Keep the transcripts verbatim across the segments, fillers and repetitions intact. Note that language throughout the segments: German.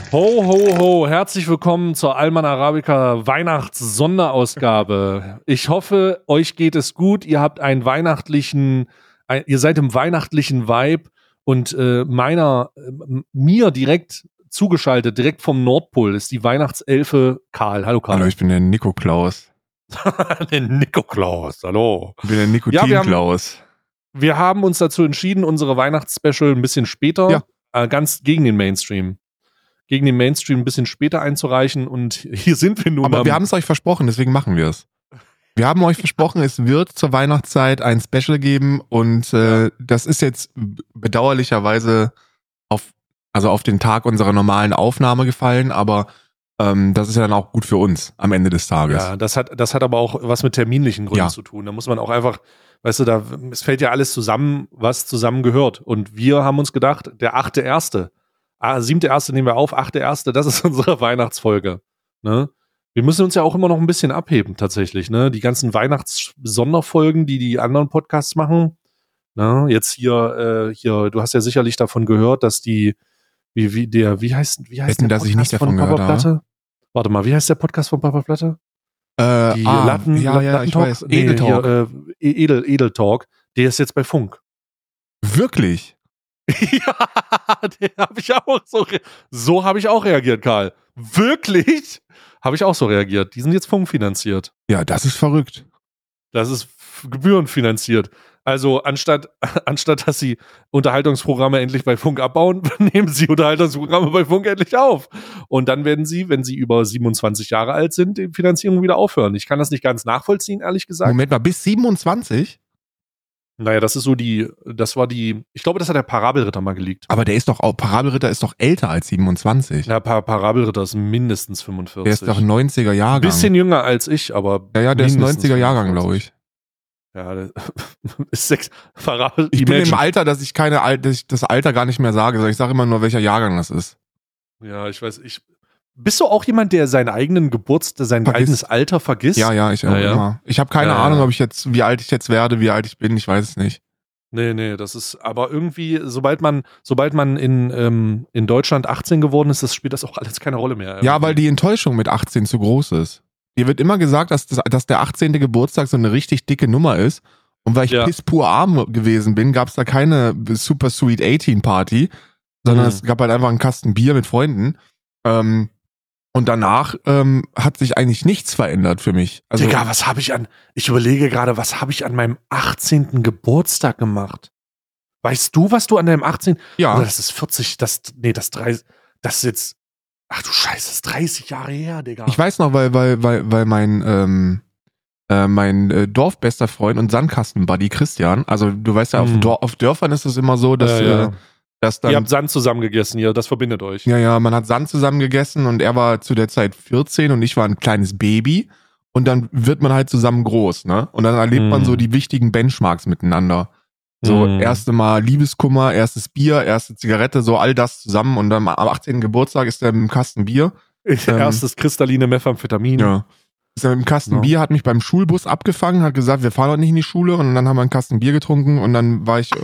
Ho, ho, ho, herzlich willkommen zur Alman Arabica Weihnachts-Sonderausgabe. Ich hoffe, euch geht es gut, ihr habt einen weihnachtlichen, ein, ihr seid im weihnachtlichen Vibe und äh, meiner, äh, mir direkt zugeschaltet, direkt vom Nordpol, ist die Weihnachtselfe Karl. Hallo Karl. Hallo, ich bin der Nico Klaus. Der Nico Klaus, hallo. Ich bin der Nikotin Ja, wir haben- Klaus. Wir haben uns dazu entschieden, unsere Weihnachtsspecial ein bisschen später, Ja. äh, ganz gegen den Mainstream, gegen den Mainstream ein bisschen später einzureichen und hier sind wir nun. Aber am- wir haben es euch versprochen, deswegen machen wir es. Wir haben euch versprochen, es wird zur Weihnachtszeit ein Special geben und äh, das ist jetzt bedauerlicherweise auf, also auf den Tag unserer normalen Aufnahme gefallen, aber ähm, das ist ja dann auch gut für uns am Ende des Tages. Ja, das hat, das hat aber auch was mit terminlichen Gründen Ja. zu tun. Da muss man auch einfach, weißt du, da, es fällt ja alles zusammen, was zusammen gehört. Und wir haben uns gedacht, der achte Erste, ah, siebte Erste nehmen wir auf, achte Erste, das ist unsere Weihnachtsfolge. Ne? Wir müssen uns ja auch immer noch ein bisschen abheben, tatsächlich. Ne? Die ganzen Weihnachts-Sonderfolgen, die die anderen Podcasts machen. Ne? Jetzt hier, äh, hier, du hast ja sicherlich davon gehört, dass die, wie, wie, der, wie heißt, wie heißt Wetten, der dass ich nicht davon von Papa gehört habe. Platte? Warte mal, wie heißt der Podcast von Papa Platte? Äh, Die ah, Latten, ja, ja, ich Lattentalk? weiß. Nee, Edeltalk. Hier, äh, Edel, Edeltalk, der ist jetzt bei Funk. Wirklich? Ja, der habe ich auch so, re- so habe ich auch reagiert, Karl. Wirklich? Habe ich auch so reagiert. Die sind jetzt funkfinanziert. Ja, das ist verrückt. Das ist f- gebührenfinanziert. Also anstatt, anstatt dass sie Unterhaltungsprogramme endlich bei Funk abbauen, nehmen sie Unterhaltungsprogramme bei Funk endlich auf. Und dann werden sie, wenn sie über siebenundzwanzig Jahre alt sind, die Finanzierung wieder aufhören. Ich kann das nicht ganz nachvollziehen, ehrlich gesagt. Moment mal, bis siebenundzwanzig? Naja, das ist so die, das war die, ich glaube, das hat der Parabelritter mal geleakt. Aber der ist doch auch, Parabelritter ist doch älter als siebenundzwanzig. Ja, pa Parabelritter ist mindestens fünfundvierzig. Der ist doch neunziger Jahrgang. Bisschen jünger als ich, aber. Ja, ja, der ist mindestens neunziger Jahrgang, fünfundvierzig. glaube ich. Ja, der ist sechs. Parabel. Ich bin Imagine. im Alter, dass ich keine Al- dass ich das Alter gar nicht mehr sage, sondern ich sage immer nur, welcher Jahrgang das ist. Ja, ich weiß, ich. Bist du auch jemand, der seinen eigenen Geburtstag, sein Vergisst. eigenes Alter vergisst? Ja, ja, ich auch Ja, ja. immer. Ich habe keine Ja, Ahnung, ja. ob ich jetzt, wie alt ich jetzt werde, wie alt ich bin, ich weiß es nicht. Nee, nee, das ist, aber irgendwie, sobald man, sobald man in, ähm, in Deutschland achtzehn geworden ist, das spielt das auch alles keine Rolle mehr. Ja, weil die Enttäuschung mit achtzehn zu groß ist. Dir wird immer gesagt, dass, das, dass der achtzehnte Geburtstag so eine richtig dicke Nummer ist. Und weil ich Ja. pisspur arm gewesen bin, gab es da keine Super Sweet achtzehn Party, sondern Mhm. es gab halt einfach einen Kasten Bier mit Freunden. Ähm, und danach ähm, hat sich eigentlich nichts verändert für mich. Also, Digga, was habe ich an, ich überlege gerade, was habe ich an meinem achtzehnten Geburtstag gemacht? Weißt du, was du an deinem achtzehnten ja. Oder das ist vierzig, das, nee, das dreißig, das ist jetzt, ach du Scheiße, das ist dreißig Jahre her, Digga. Ich weiß noch, weil, weil, weil, weil mein, ähm, äh, mein äh, Dorfbester Freund und Sandkastenbuddy Christian, also du weißt ja, auf, Mhm. Dor- auf Dörfern ist es immer so, dass, Ja, ja. Äh, dass dann. Ihr habt Sand zusammen gegessen, hier, das verbindet euch. Ja, ja, man hat Sand zusammen gegessen und er war zu der Zeit vierzehn und ich war ein kleines Baby und dann wird man halt zusammen groß, ne? Und dann erlebt man Mhm. so die wichtigen Benchmarks miteinander. So, Mhm. erste Mal Liebeskummer, erstes Bier, erste Zigarette, so all das zusammen und dann am achtzehnten Geburtstag ist er mit einem Kasten Bier. Ähm, Erstes kristalline Methamphetamin. Ja. Ist er mit einem Kasten Ja. Bier, hat mich beim Schulbus abgefangen, hat gesagt, wir fahren heute nicht in die Schule und dann haben wir einen Kasten Bier getrunken und dann war ich.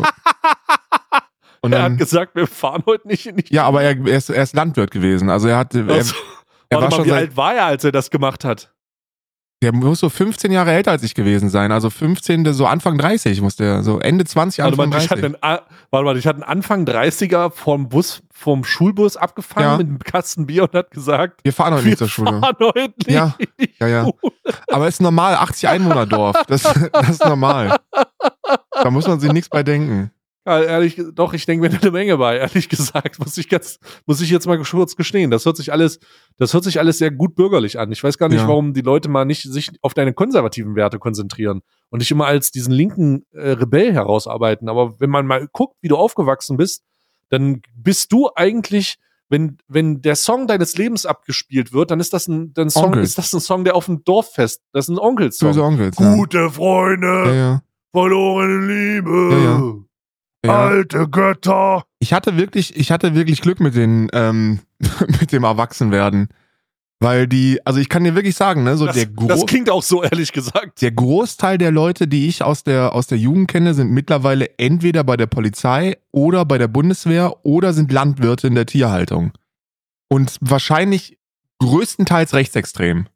Und Er hat dann, gesagt, wir fahren heute nicht in die. ja, aber er, er, ist, er ist Landwirt gewesen. Also er hat. Er, Also, er warte war mal, schon wie seit, alt war er, als er das gemacht hat? Der muss so fünfzehn Jahre älter als ich gewesen sein. Also fünfzehn, so Anfang dreißig muss der, so Ende zwanzig, Warte Anfang mal, ich dreißig. hatte einen, A- warte mal, ich hatte einen Anfang dreißiger vom Bus, vom Schulbus abgefangen Ja. mit einem Kasten Bier und hat gesagt, Wir fahren heute wir nicht zur Schule. fahren heute nicht Ja, in die ja, ja. Schule. Aber es ist normal, achtzig Einwohnerdorf. Das, das ist normal. Da muss man sich nichts bei denken. Ja, ehrlich, ge- doch, ich denke mir eine Menge bei, ehrlich gesagt, muss ich ganz, muss ich jetzt mal kurz gestehen. Das hört sich alles, das hört sich alles sehr gut bürgerlich an. Ich weiß gar nicht, Ja. warum die Leute mal nicht sich auf deine konservativen Werte konzentrieren und nicht immer als diesen linken äh, Rebell herausarbeiten. Aber wenn man mal guckt, wie du aufgewachsen bist, dann bist du eigentlich, wenn, wenn der Song deines Lebens abgespielt wird, dann ist das ein, dann Song, Onkel. ist das ein Song, der auf dem Dorffest, das ist ein Onkelsong. Böse Onkels. Ja. Gute Freunde, Ja, ja. verlorene Liebe. Ja, ja. Ja. Alte Götter. Ich hatte wirklich, ich hatte wirklich Glück mit den, ähm, mit dem Erwachsenwerden. Weil die, also ich kann dir wirklich sagen, ne, so Das, der, Gro das klingt auch so, ehrlich gesagt. der Großteil der Leute, die ich aus der, aus der Jugend kenne, sind mittlerweile entweder bei der Polizei oder bei der Bundeswehr oder sind Landwirte in der Tierhaltung. Und wahrscheinlich größtenteils rechtsextrem.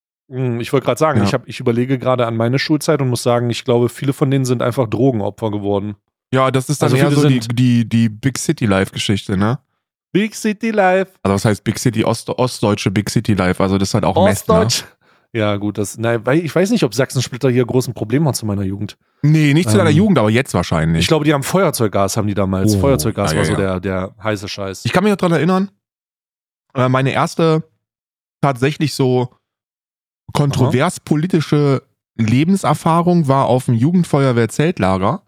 Ich wollte gerade sagen, Ja. ich, hab, ich überlege gerade an meine Schulzeit und muss sagen, ich glaube, viele von denen sind einfach Drogenopfer geworden. Ja, das ist dann Also eher viele so die, sind- die, die Big City Life-Geschichte, ne? Big City Life. Also was heißt Big City, Ost, ostdeutsche Big City Life, also das ist halt auch Meth, ne? Ostdeutsch. Ja, gut, das, nein, weil ich weiß nicht, ob Sachsen-Splitter hier großen Problem hat zu meiner Jugend. Nee, nicht zu deiner Ähm, Jugend, aber jetzt wahrscheinlich. Ich glaube, die haben Feuerzeuggas, haben die damals. Oh, Feuerzeuggas ja, war ja, so ja. der, der heiße Scheiß. Ich kann mich noch dran erinnern, äh, meine erste tatsächlich so kontrovers politische Lebenserfahrung war auf dem Jugendfeuerwehr-Zeltlager,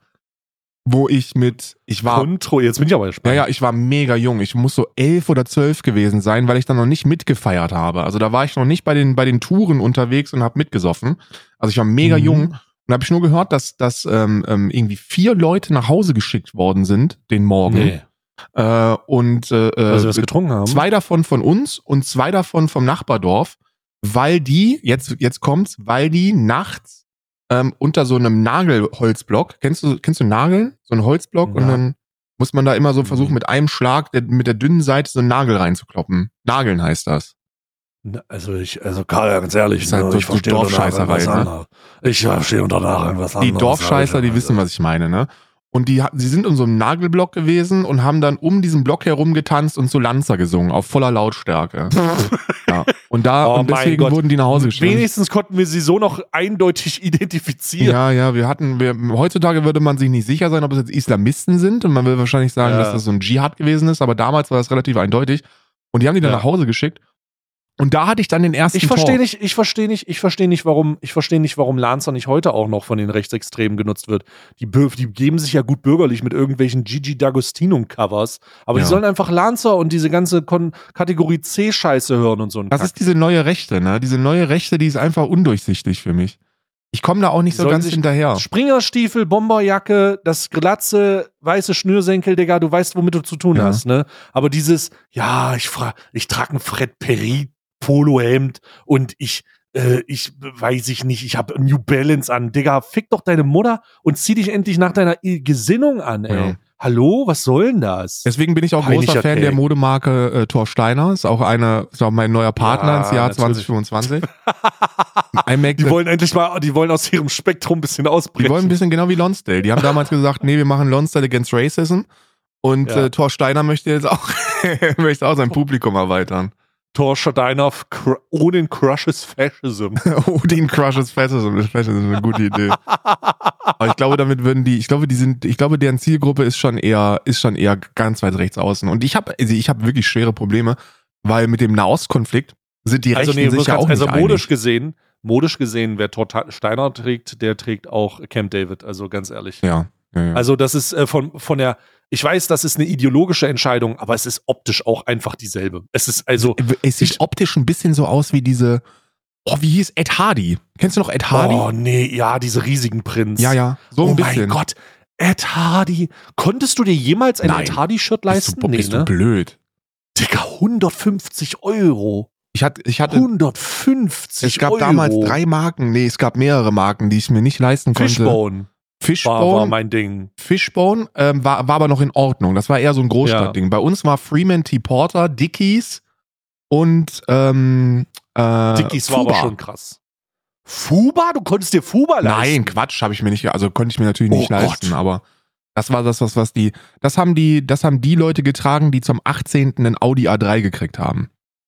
wo ich mit, ich war, Kontro, jetzt bin ich aber ja, gespannt. ja, ich war mega jung. Ich muss so elf oder zwölf gewesen sein, weil ich dann noch nicht mitgefeiert habe. Also da war ich noch nicht bei den, bei den Touren unterwegs und habe mitgesoffen. Also ich war mega Mhm. jung. Und habe ich nur gehört, dass, dass ähm, ähm, irgendwie vier Leute nach Hause geschickt worden sind, den Morgen. Nee, Äh, und äh, weil sie äh, was getrunken haben. zwei davon von uns und zwei davon vom Nachbardorf, weil die, jetzt, jetzt kommt's, weil die nachts ähm, unter so einem Nagelholzblock, kennst du, kennst du Nageln? So ein Holzblock Ja. und dann muss man da immer so Mhm. versuchen, mit einem Schlag der, mit der dünnen Seite so einen Nagel reinzukloppen. Nageln heißt das. Na, Also ich, also Karl, ganz ehrlich, Ist halt ne, so- ich so verstehe unter Dorfscheißerei, Nageln was ne? anderes. Ich verstehe unter Nageln was anderes. Die Dorfscheißer, die wissen, was ich meine, ne? Und die, sie sind in so einem Nagelblock gewesen und haben dann um diesen Block herum getanzt und so Lanzer gesungen, auf voller Lautstärke. Ja. Und da, Oh und mein deswegen Gott. wurden die nach Hause geschickt. Wenigstens konnten wir sie so noch eindeutig identifizieren. Ja, ja, wir hatten, wir, heutzutage würde man sich nicht sicher sein, ob es jetzt Islamisten sind und man will wahrscheinlich sagen, Ja. dass das so ein Dschihad gewesen ist, aber damals war das relativ eindeutig. Und die haben die dann Ja. nach Hause geschickt. Und da hatte ich dann den ersten Ich verstehe Talk. nicht, ich verstehe nicht, ich verstehe nicht, warum, ich verstehe nicht, warum Lancer nicht heute auch noch von den Rechtsextremen genutzt wird. Die, bö- die geben sich ja gut bürgerlich mit irgendwelchen Gigi D'Agostino-Covers, aber Ja. die sollen einfach Lancer und diese ganze Kon Kategorie C-Scheiße hören und so ein Das Kack. ist diese neue Rechte, ne? Diese neue Rechte, die ist einfach undurchsichtig für mich. Ich komme da auch nicht Die so sollen ganz sich- hinterher. Springerstiefel, Bomberjacke, das glatze, weiße Schnürsenkel, Digga, du weißt, womit du zu tun Ja. hast, ne? Aber dieses, ja, ich fra ich trage ein Fred Perry Polohemd und ich, äh, ich weiß ich nicht, ich habe New Balance an, Digga, fick doch deine Mutter und zieh dich endlich nach deiner I- Gesinnung an, ey. Ja. Hallo, was soll denn das? Deswegen bin ich auch Peinlicher großer Fan der Take. Modemarke äh, Thor Steiner. Ist auch eine, ist auch mein neuer Partner Ja, ins Jahr natürlich. zwanzig fünfundzwanzig. iMac, Die wollen endlich mal, die wollen aus ihrem Spektrum ein bisschen die ausbrechen. wollen ein bisschen genau wie Lonsdale. Die haben damals gesagt, nee, wir machen Lonsdale against Racism. Und Ja. äh, Thor Steiner möchte jetzt auch, möchte auch sein Publikum erweitern. Thor Steiner cr Odin crushes Fascism. Odin crushes Fascism. Das ist eine gute Idee. Aber ich glaube, damit würden die, ich glaube, die sind, ich glaube, deren Zielgruppe ist schon eher, ist schon eher ganz weit rechts außen. Und ich habe, also ich habe wirklich schwere Probleme, weil mit dem Nahostkonflikt sind die Also Rechten nee, sich ja auch also nicht modisch einig. gesehen, modisch gesehen, wer Thor Steiner trägt, der trägt auch Camp David, also ganz ehrlich. Ja, ja, ja. Also das ist äh, von, von der, ich weiß, das ist eine ideologische Entscheidung, aber es ist optisch auch einfach dieselbe. Es ist also, Es sieht ich- optisch ein bisschen so aus wie diese, oh, wie hieß Ed Hardy? Kennst du noch Ed Hardy? oh nee, ja, diese riesigen Prints. Ja, ja, so ein oh bisschen. mein Gott, Ed Hardy. Konntest du dir jemals ein Nein. Ed Hardy-Shirt Bist leisten? du, bist nee, du ne? blöd. Digga, hundertfünfzig Euro. Ich hatte, ich hatte, hundertfünfzig es gab Euro. damals drei Marken, nee, es gab mehrere Marken, die ich mir nicht leisten konnte. Fishbone war, war Fishbone, mein Ding. Fishbone ähm, war, war aber noch in Ordnung. Das war eher so ein Großstadtding. Bei uns war Freeman T. Porter, Dickies und ähm, äh, Dickies war Fuba. aber schon krass. Fuba? Du konntest dir Fuba leisten? Nein, Quatsch, habe ich mir nicht, also konnte ich mir natürlich nicht Oh leisten, Gott. aber das war das, was, was die, das haben die, das haben die Leute getragen, die zum achtzehnten einen Audi A drei gekriegt haben.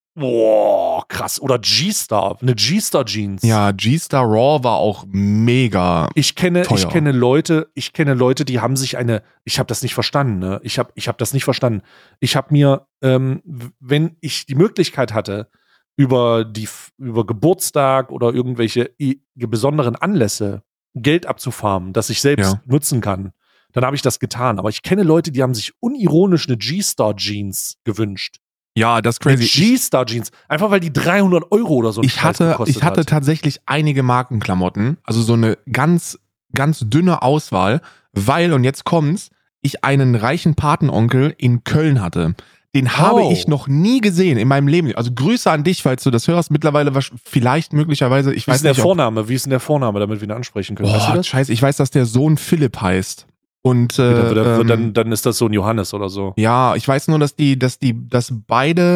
Boah, krass. Oder G-Star, eine G-Star-Jeans. Ja, G-Star Raw war auch mega. Ich kenne, Teuer. ich kenne Leute, ich kenne Leute, die haben sich eine, ich habe das nicht verstanden, ne? Ich habe ich hab das nicht verstanden. Ich habe mir, ähm, w- wenn ich die Möglichkeit hatte, über die, über Geburtstag oder irgendwelche i- besonderen Anlässe Geld abzufarmen, das ich selbst Ja. nutzen kann, dann habe ich das getan. Aber ich kenne Leute, die haben sich unironisch eine G-Star-Jeans gewünscht. Ja, das ist Eine crazy. G-Star-Jeans. Einfach weil die dreihundert Euro oder so einen Ich Scheiß hatte, gekostet ich hatte hat. tatsächlich einige Markenklamotten, also so eine ganz, ganz dünne Auswahl, weil, und jetzt kommt's, ich einen reichen Patenonkel in Köln hatte. Den habe Oh. ich noch nie gesehen in meinem Leben. Also Grüße an dich, falls du das hörst. Mittlerweile wasch- vielleicht möglicherweise, ich Wie ist weiß denn der nicht, ob, Vorname? Wie ist denn der Vorname, damit wir ihn ansprechen können? weißt du boah, das? scheiße, ich weiß, dass der Sohn Philipp heißt. Und äh, dann, ähm, dann, dann ist das so ein Johannes oder so. ja, ich weiß nur, dass die, dass die, dass beide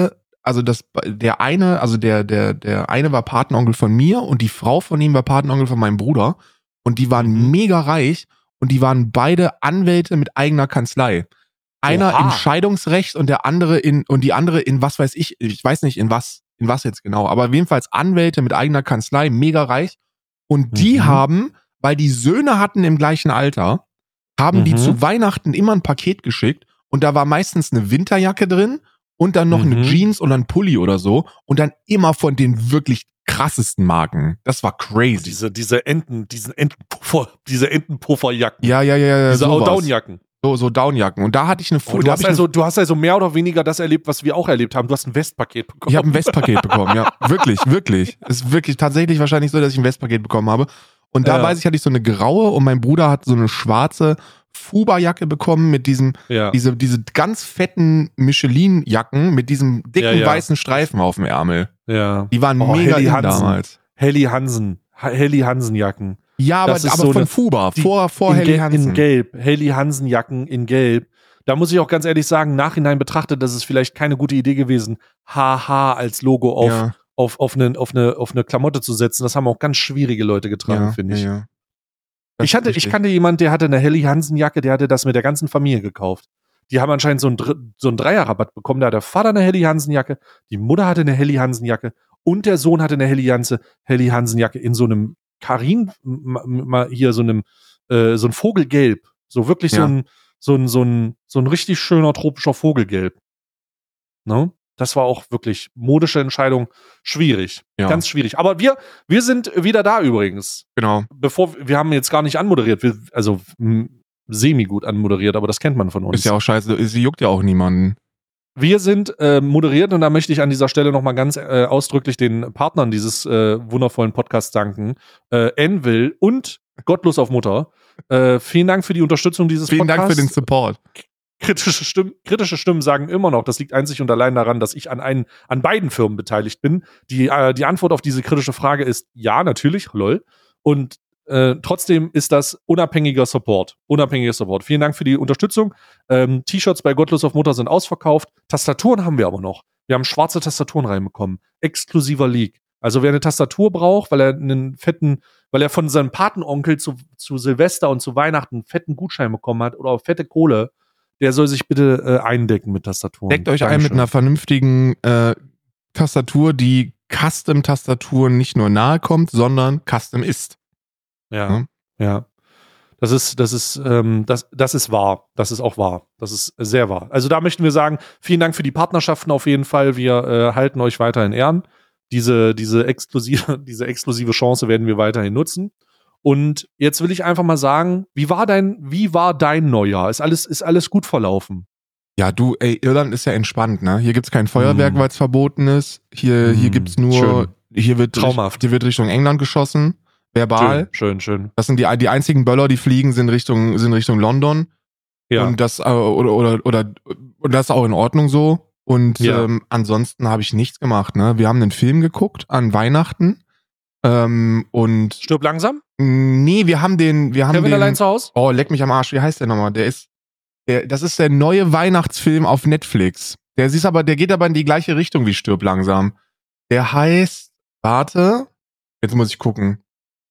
also das, der eine, also der, der, der eine war Patenonkel von mir und die Frau von ihm war Patenonkel von meinem Bruder. Und die waren Mhm. mega reich und die waren beide Anwälte mit eigener Kanzlei. Einer Oha. im Scheidungsrecht und der andere in, und die andere in was weiß ich, ich weiß nicht in was, in was jetzt genau, aber jedenfalls Anwälte mit eigener Kanzlei, mega reich. Und die Mhm. haben, weil die Söhne hatten im gleichen Alter, haben die Mhm. zu Weihnachten immer ein Paket geschickt und da war meistens eine Winterjacke drin und dann noch Mhm. eine Jeans oder ein Pulli oder so und dann immer von den wirklich krassesten Marken. Das war crazy. Diese, diese Enten, diesen Entenpuffer, diese Entenpufferjacken. Ja, ja, ja, ja. Diese sowas. Downjacken. So, so Downjacken. Und da hatte ich eine Oh, da du, hab hast ich also, eine, du hast also mehr oder weniger das erlebt, was wir auch erlebt haben. Du hast ein Westpaket bekommen. Ich habe ein Westpaket bekommen, ja. Wirklich, wirklich. Ist wirklich tatsächlich wahrscheinlich so, dass ich ein Westpaket bekommen habe. Und da Ja. weiß ich, hatte ich so eine graue und mein Bruder hat so eine schwarze Fuba-Jacke bekommen mit diesem, Ja. diese, diese ganz fetten Michelin-Jacken mit diesem dicken Ja, ja. weißen Streifen auf dem Ärmel. Ja. Die waren Oh, mega Helly in Hansen. damals. Helly Hansen. Ha- Helly Hansen Jacken. Ja, aber, Das ist aber so von eine- Fuba, die- vor, vor in, Helly Gel- Hansen. in Gelb. Helly Hansen Jacken in Gelb. Da muss ich auch ganz ehrlich sagen, nachhinein betrachtet, das ist vielleicht keine gute Idee gewesen, H H als Logo auf, ja, auf, auf, eine, auf, eine, auf eine Klamotte zu setzen. Das haben auch ganz schwierige Leute getragen, ja, finde ich. Ja, ja. Das Ich, hatte, ist ich richtig. kannte jemanden, der hatte eine Helly Hansen Jacke, der hatte das mit der ganzen Familie gekauft. Die haben anscheinend so einen, Dr- so einen Dreierrabatt bekommen. Da hat der Vater eine Helly Hansen Jacke, die Mutter hatte eine Helly Hansen Jacke und der Sohn hatte eine Helly Hansen, Helly Hansen Jacke in so einem Karin, m- m- mal hier so einem, äh, so ein Vogelgelb. So wirklich so Ja. ein, so ein, so ein, so ein richtig schöner tropischer Vogelgelb. Ne? Das war auch wirklich modische Entscheidung. Schwierig. Ja. Ganz schwierig. Aber wir, wir sind wieder da übrigens. Genau. Bevor, wir haben jetzt gar nicht anmoderiert. Wir, also m, semi-gut anmoderiert, aber das kennt man von uns. Ist ja auch scheiße. Sie juckt ja auch niemanden. Wir sind äh, moderiert und da möchte ich an dieser Stelle nochmal ganz äh, ausdrücklich den Partnern dieses äh, wundervollen Podcasts danken. Äh, Envil und Gottlos auf Mutter. Äh, vielen Dank für die Unterstützung dieses Vielen Podcasts. Dank für den Support. Kritische Stimmen, kritische Stimmen sagen immer noch, das liegt einzig und allein daran, dass ich an, einen, an beiden Firmen beteiligt bin. Die, äh, die Antwort auf diese kritische Frage ist ja, natürlich, lol. Und äh, trotzdem ist das unabhängiger Support. Unabhängiger Support. Vielen Dank für die Unterstützung. Ähm, T-Shirts bei Gottlos auf Mutter sind ausverkauft. Tastaturen haben wir aber noch. Wir haben schwarze Tastaturen reinbekommen. Exklusiver Leak. Also wer eine Tastatur braucht, weil er einen fetten, weil er von seinem Patenonkel zu, zu Silvester und zu Weihnachten einen fetten Gutschein bekommen hat oder fette Kohle, der soll sich bitte äh, eindecken mit Tastaturen. Deckt euch ein mit Dankeschön. einer vernünftigen äh, Tastatur, die Custom-Tastaturen nicht nur nahe kommt, sondern Custom ist. Ja, Hm? ja. Das ist, das ist, ähm, das, das ist wahr. Das ist auch wahr. Das ist sehr wahr. Also da möchten wir sagen, vielen Dank für die Partnerschaften auf jeden Fall. Wir äh, halten euch weiter in Ehren. Diese, diese exklusive, diese exklusive Chance werden wir weiterhin nutzen. Und jetzt will ich einfach mal sagen, wie war dein, wie war dein Neujahr? Ist alles, ist alles gut verlaufen? Ja, du, ey, Irland ist ja entspannt, ne? Hier gibt's kein Feuerwerk, Mm. weil es verboten ist. Hier, hier Mm, gibt's nur, schön. hier wird, Traumhaft. hier wird Richtung England geschossen. Verbal. Schön, schön, schön. Das sind die, die einzigen Böller, die fliegen, sind Richtung, sind Richtung London. Ja. Und das, äh, oder, oder, oder, und das ist auch in Ordnung so. Und Ja. ähm, ansonsten habe ich nichts gemacht, ne? Wir haben einen Film geguckt an Weihnachten. Ähm, und Stirb langsam? nee, wir haben den, wir haben Kevin den. allein zu Hause? Oh, leck mich am Arsch. Wie heißt der nochmal? Der ist, der, das ist der neue Weihnachtsfilm auf Netflix. Der ist aber, der geht aber in die gleiche Richtung wie Stirb langsam. Der heißt, warte, jetzt muss ich gucken.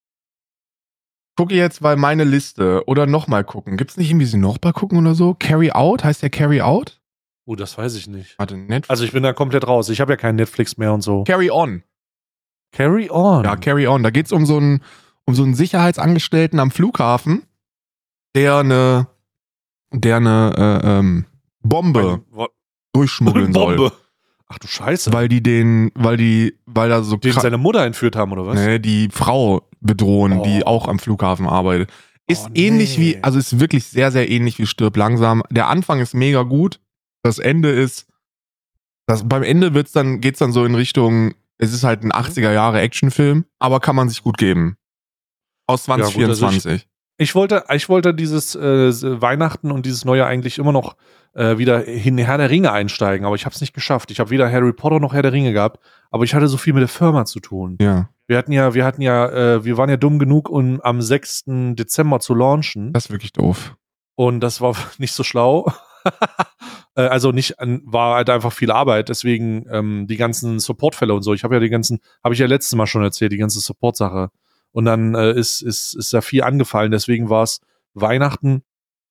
Gucke jetzt mal meine Liste oder nochmal gucken. Gibt's nicht irgendwie sie nochmal gucken oder so? Carry Out? Heißt der Carry Out? Oh, das weiß ich nicht. Warte, Netflix. Also ich bin da komplett raus. Ich habe ja kein Netflix mehr und so. Carry On. Carry on. Ja, Carry On. Da geht's um so einen, um so einen Sicherheitsangestellten am Flughafen, der eine, der eine äh, ähm, Bombe Wa- durchschmuggeln soll. Bombe. Ach du Scheiße. Weil die den, weil die, weil da so Den kra- seine Mutter entführt haben, oder was? ne, die Frau bedrohen, Oh. die auch am Flughafen arbeitet. Ist Oh, ähnlich nee. wie, also ist wirklich sehr, sehr ähnlich wie Stirb langsam. Der Anfang ist mega gut. Das Ende ist, das, beim Ende wird's dann, geht's dann so in Richtung, es ist halt ein achtziger Jahre Actionfilm, aber kann man sich gut geben. Aus Ja, gut, also zwanzig vierundzwanzig. Ich wollte, ich wollte dieses äh, Weihnachten und dieses Neue eigentlich immer noch äh, wieder in Herr der Ringe einsteigen, aber ich habe es nicht geschafft. Ich habe weder Harry Potter noch Herr der Ringe gehabt, aber ich hatte so viel mit der Firma zu tun. Ja, Wir hatten ja, wir hatten ja, äh, wir waren ja dumm genug, um am sechsten Dezember zu launchen. das ist wirklich doof. Und das war nicht so schlau. Äh, also nicht, war halt einfach viel Arbeit, deswegen ähm, die ganzen Support-Fälle und so. Ich habe ja die ganzen, habe ich ja letztes Mal schon erzählt, die ganze Support-Sache. Und dann äh, ist, ist, ist da viel angefallen, deswegen war es Weihnachten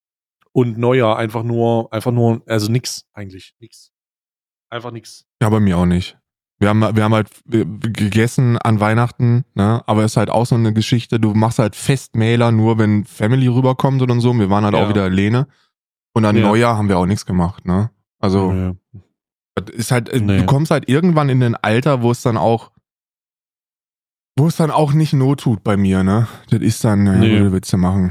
und Neujahr einfach nur, einfach nur, also nix eigentlich, nix. Einfach nix. Ja, bei mir auch nicht. Wir haben, wir haben halt gegessen an Weihnachten, ne? Aber es ist halt auch so eine Geschichte, du machst halt Festmähler nur, wenn Family rüberkommt oder so. Wir waren halt ja. auch wieder alleine. Und an ja. Neujahr haben wir auch nichts gemacht, ne? Also, nee. ist halt, nee. du kommst halt irgendwann in ein Alter, wo es dann auch, wo es dann auch nicht Not tut bei mir, ne? Das ist dann, ja, nee. würde Witze machen.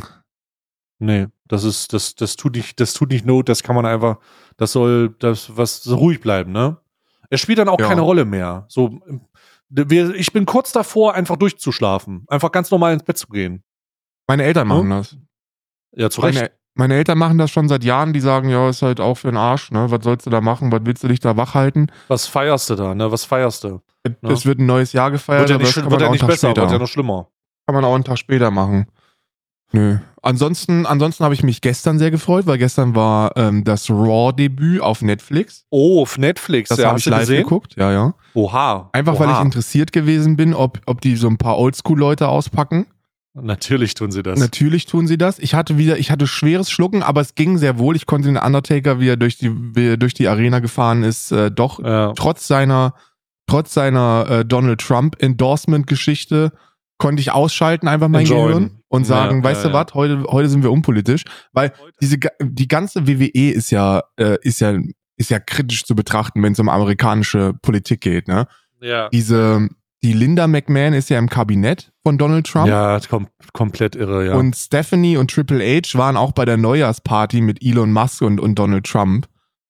Nee, das ist, das, das tut nicht, das tut nicht Not, das kann man einfach, das soll, das, was, so ruhig bleiben, ne? Es spielt dann auch ja. keine Rolle mehr. So, wir, ich bin kurz davor, einfach durchzuschlafen. Einfach ganz normal ins Bett zu gehen. Meine Eltern machen hm? das. Ja, zu Recht. Meine, meine Eltern machen das schon seit Jahren, die sagen, ja, ist halt auch für den Arsch, ne? Was sollst du da machen? Was willst du dich da wach halten? Was feierst du da, ne? Was feierst du? Es ne? wird ein neues Jahr gefeiert, wird ja nicht, aber das kann wird man ja auch nicht einen Tag besser, später. wird ja noch schlimmer. Kann man auch einen Tag später machen. Nö. Ansonsten, ansonsten habe ich mich gestern sehr gefreut, weil gestern war ähm, das Raw-Debüt auf Netflix. Oh, auf Netflix. Das ja, habe ich live gesehen? geguckt. Ja, ja. Oha. Einfach, Oha. weil ich interessiert gewesen bin, ob, ob die so ein paar Oldschool-Leute auspacken. Natürlich tun sie das. Natürlich tun sie das. Ich hatte wieder, ich hatte schweres Schlucken, aber es ging sehr wohl. Ich konnte den Undertaker, wie er durch die, wie er durch die Arena gefahren ist, äh, doch ja. trotz seiner, trotz seiner äh, Donald Trump Endorsement-Geschichte konnte ich ausschalten, einfach mein Enjoyen. Gehirn und sagen, ja, weißt ja, du ja. was, heute, heute sind wir unpolitisch, weil diese, die ganze W W E ist ja, äh, ist ja, ist ja kritisch zu betrachten, wenn es um amerikanische Politik geht, ne? Ja. Diese, die Linda McMahon ist ja im Kabinett von Donald Trump. Ja, kom- komplett irre, ja. Und Stephanie und Triple H waren auch bei der Neujahrsparty mit Elon Musk und, und Donald Trump.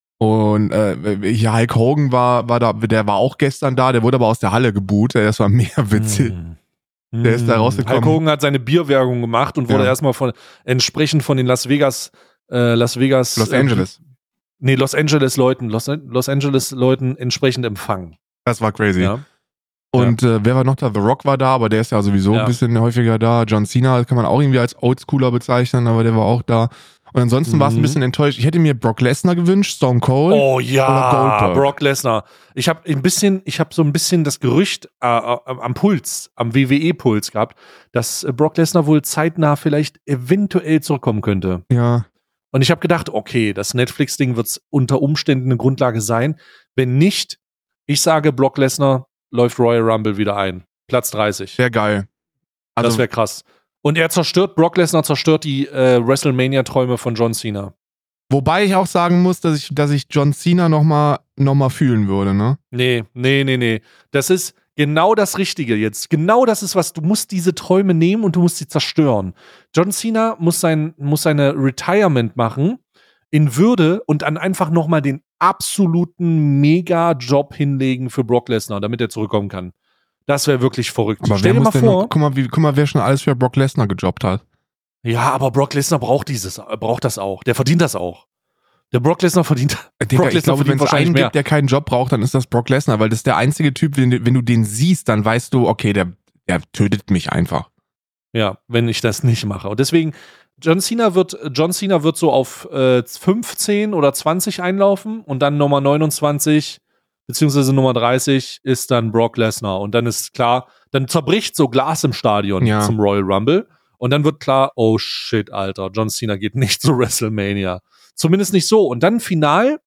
Und äh, hier Hulk Hogan war, war da, der war auch gestern da, der wurde aber aus der Halle geboot, das war mega witzig. Mm. Der ist da rausgekommen. Hulk Hogan hat seine Bierwerbung gemacht und wurde ja. erstmal von entsprechend von den Las Vegas, äh, Las Vegas, Los Angeles. Äh, nee, Los Angeles Leuten, Los, Los Angeles Leuten entsprechend empfangen. Das war crazy. Ja. Und ja. äh, wer war noch da? The Rock war da, aber der ist ja sowieso ja. ein bisschen häufiger da. John Cena kann man auch irgendwie als Oldschooler bezeichnen, aber der war auch da. Und ansonsten mhm. war es ein bisschen enttäuscht. Ich hätte mir Brock Lesnar gewünscht, Stone Cold. Oh ja, Brock Lesnar. Ich habe ein bisschen, ich habe so ein bisschen das Gerücht äh, am Puls, am W W E-Puls gehabt, dass Brock Lesnar wohl zeitnah vielleicht eventuell zurückkommen könnte. Ja. Und ich habe gedacht, okay, das Netflix-Ding wird unter Umständen eine Grundlage sein. Wenn nicht, ich sage, Brock Lesnar läuft Royal Rumble wieder ein. Platz dreißig. Sehr geil. Also, das wäre krass. Und er zerstört, Brock Lesnar zerstört die äh, WrestleMania-Träume von John Cena. Wobei ich auch sagen muss, dass ich, dass ich John Cena nochmal noch mal fühlen würde, ne? Nee, nee, nee, nee. Das ist genau das Richtige jetzt. Genau das ist was, du musst diese Träume nehmen und du musst sie zerstören. John Cena muss, sein, muss seine Retirement machen in Würde und dann einfach nochmal den absoluten Mega-Job hinlegen für Brock Lesnar, damit er zurückkommen kann. Das wäre wirklich verrückt. Aber Stell wer dir mal muss vor. Noch, guck, mal, wie, guck mal, wer schon alles für Brock Lesnar gejobbt hat. Ja, aber Brock Lesnar braucht dieses, braucht das auch. Der verdient das auch. Der Brock Lesnar verdient. Digga, Brock Lesnar ich glaube, wenn es einen mehr. gibt, der keinen Job braucht, dann ist das Brock Lesnar, weil das ist der einzige Typ, wenn, wenn du den siehst, dann weißt du, okay, der, der tötet mich einfach. Ja, wenn ich das nicht mache. Und deswegen, John Cena wird, John Cena wird so auf äh, fünfzehn oder zwanzig einlaufen und dann Nummer neunundzwanzig beziehungsweise Nummer dreißig ist dann Brock Lesnar. Und dann ist klar, dann zerbricht so Glas im Stadion ja. zum Royal Rumble. Und dann wird klar, oh shit, Alter, John Cena geht nicht zu WrestleMania. Zumindest nicht so. Und dann final,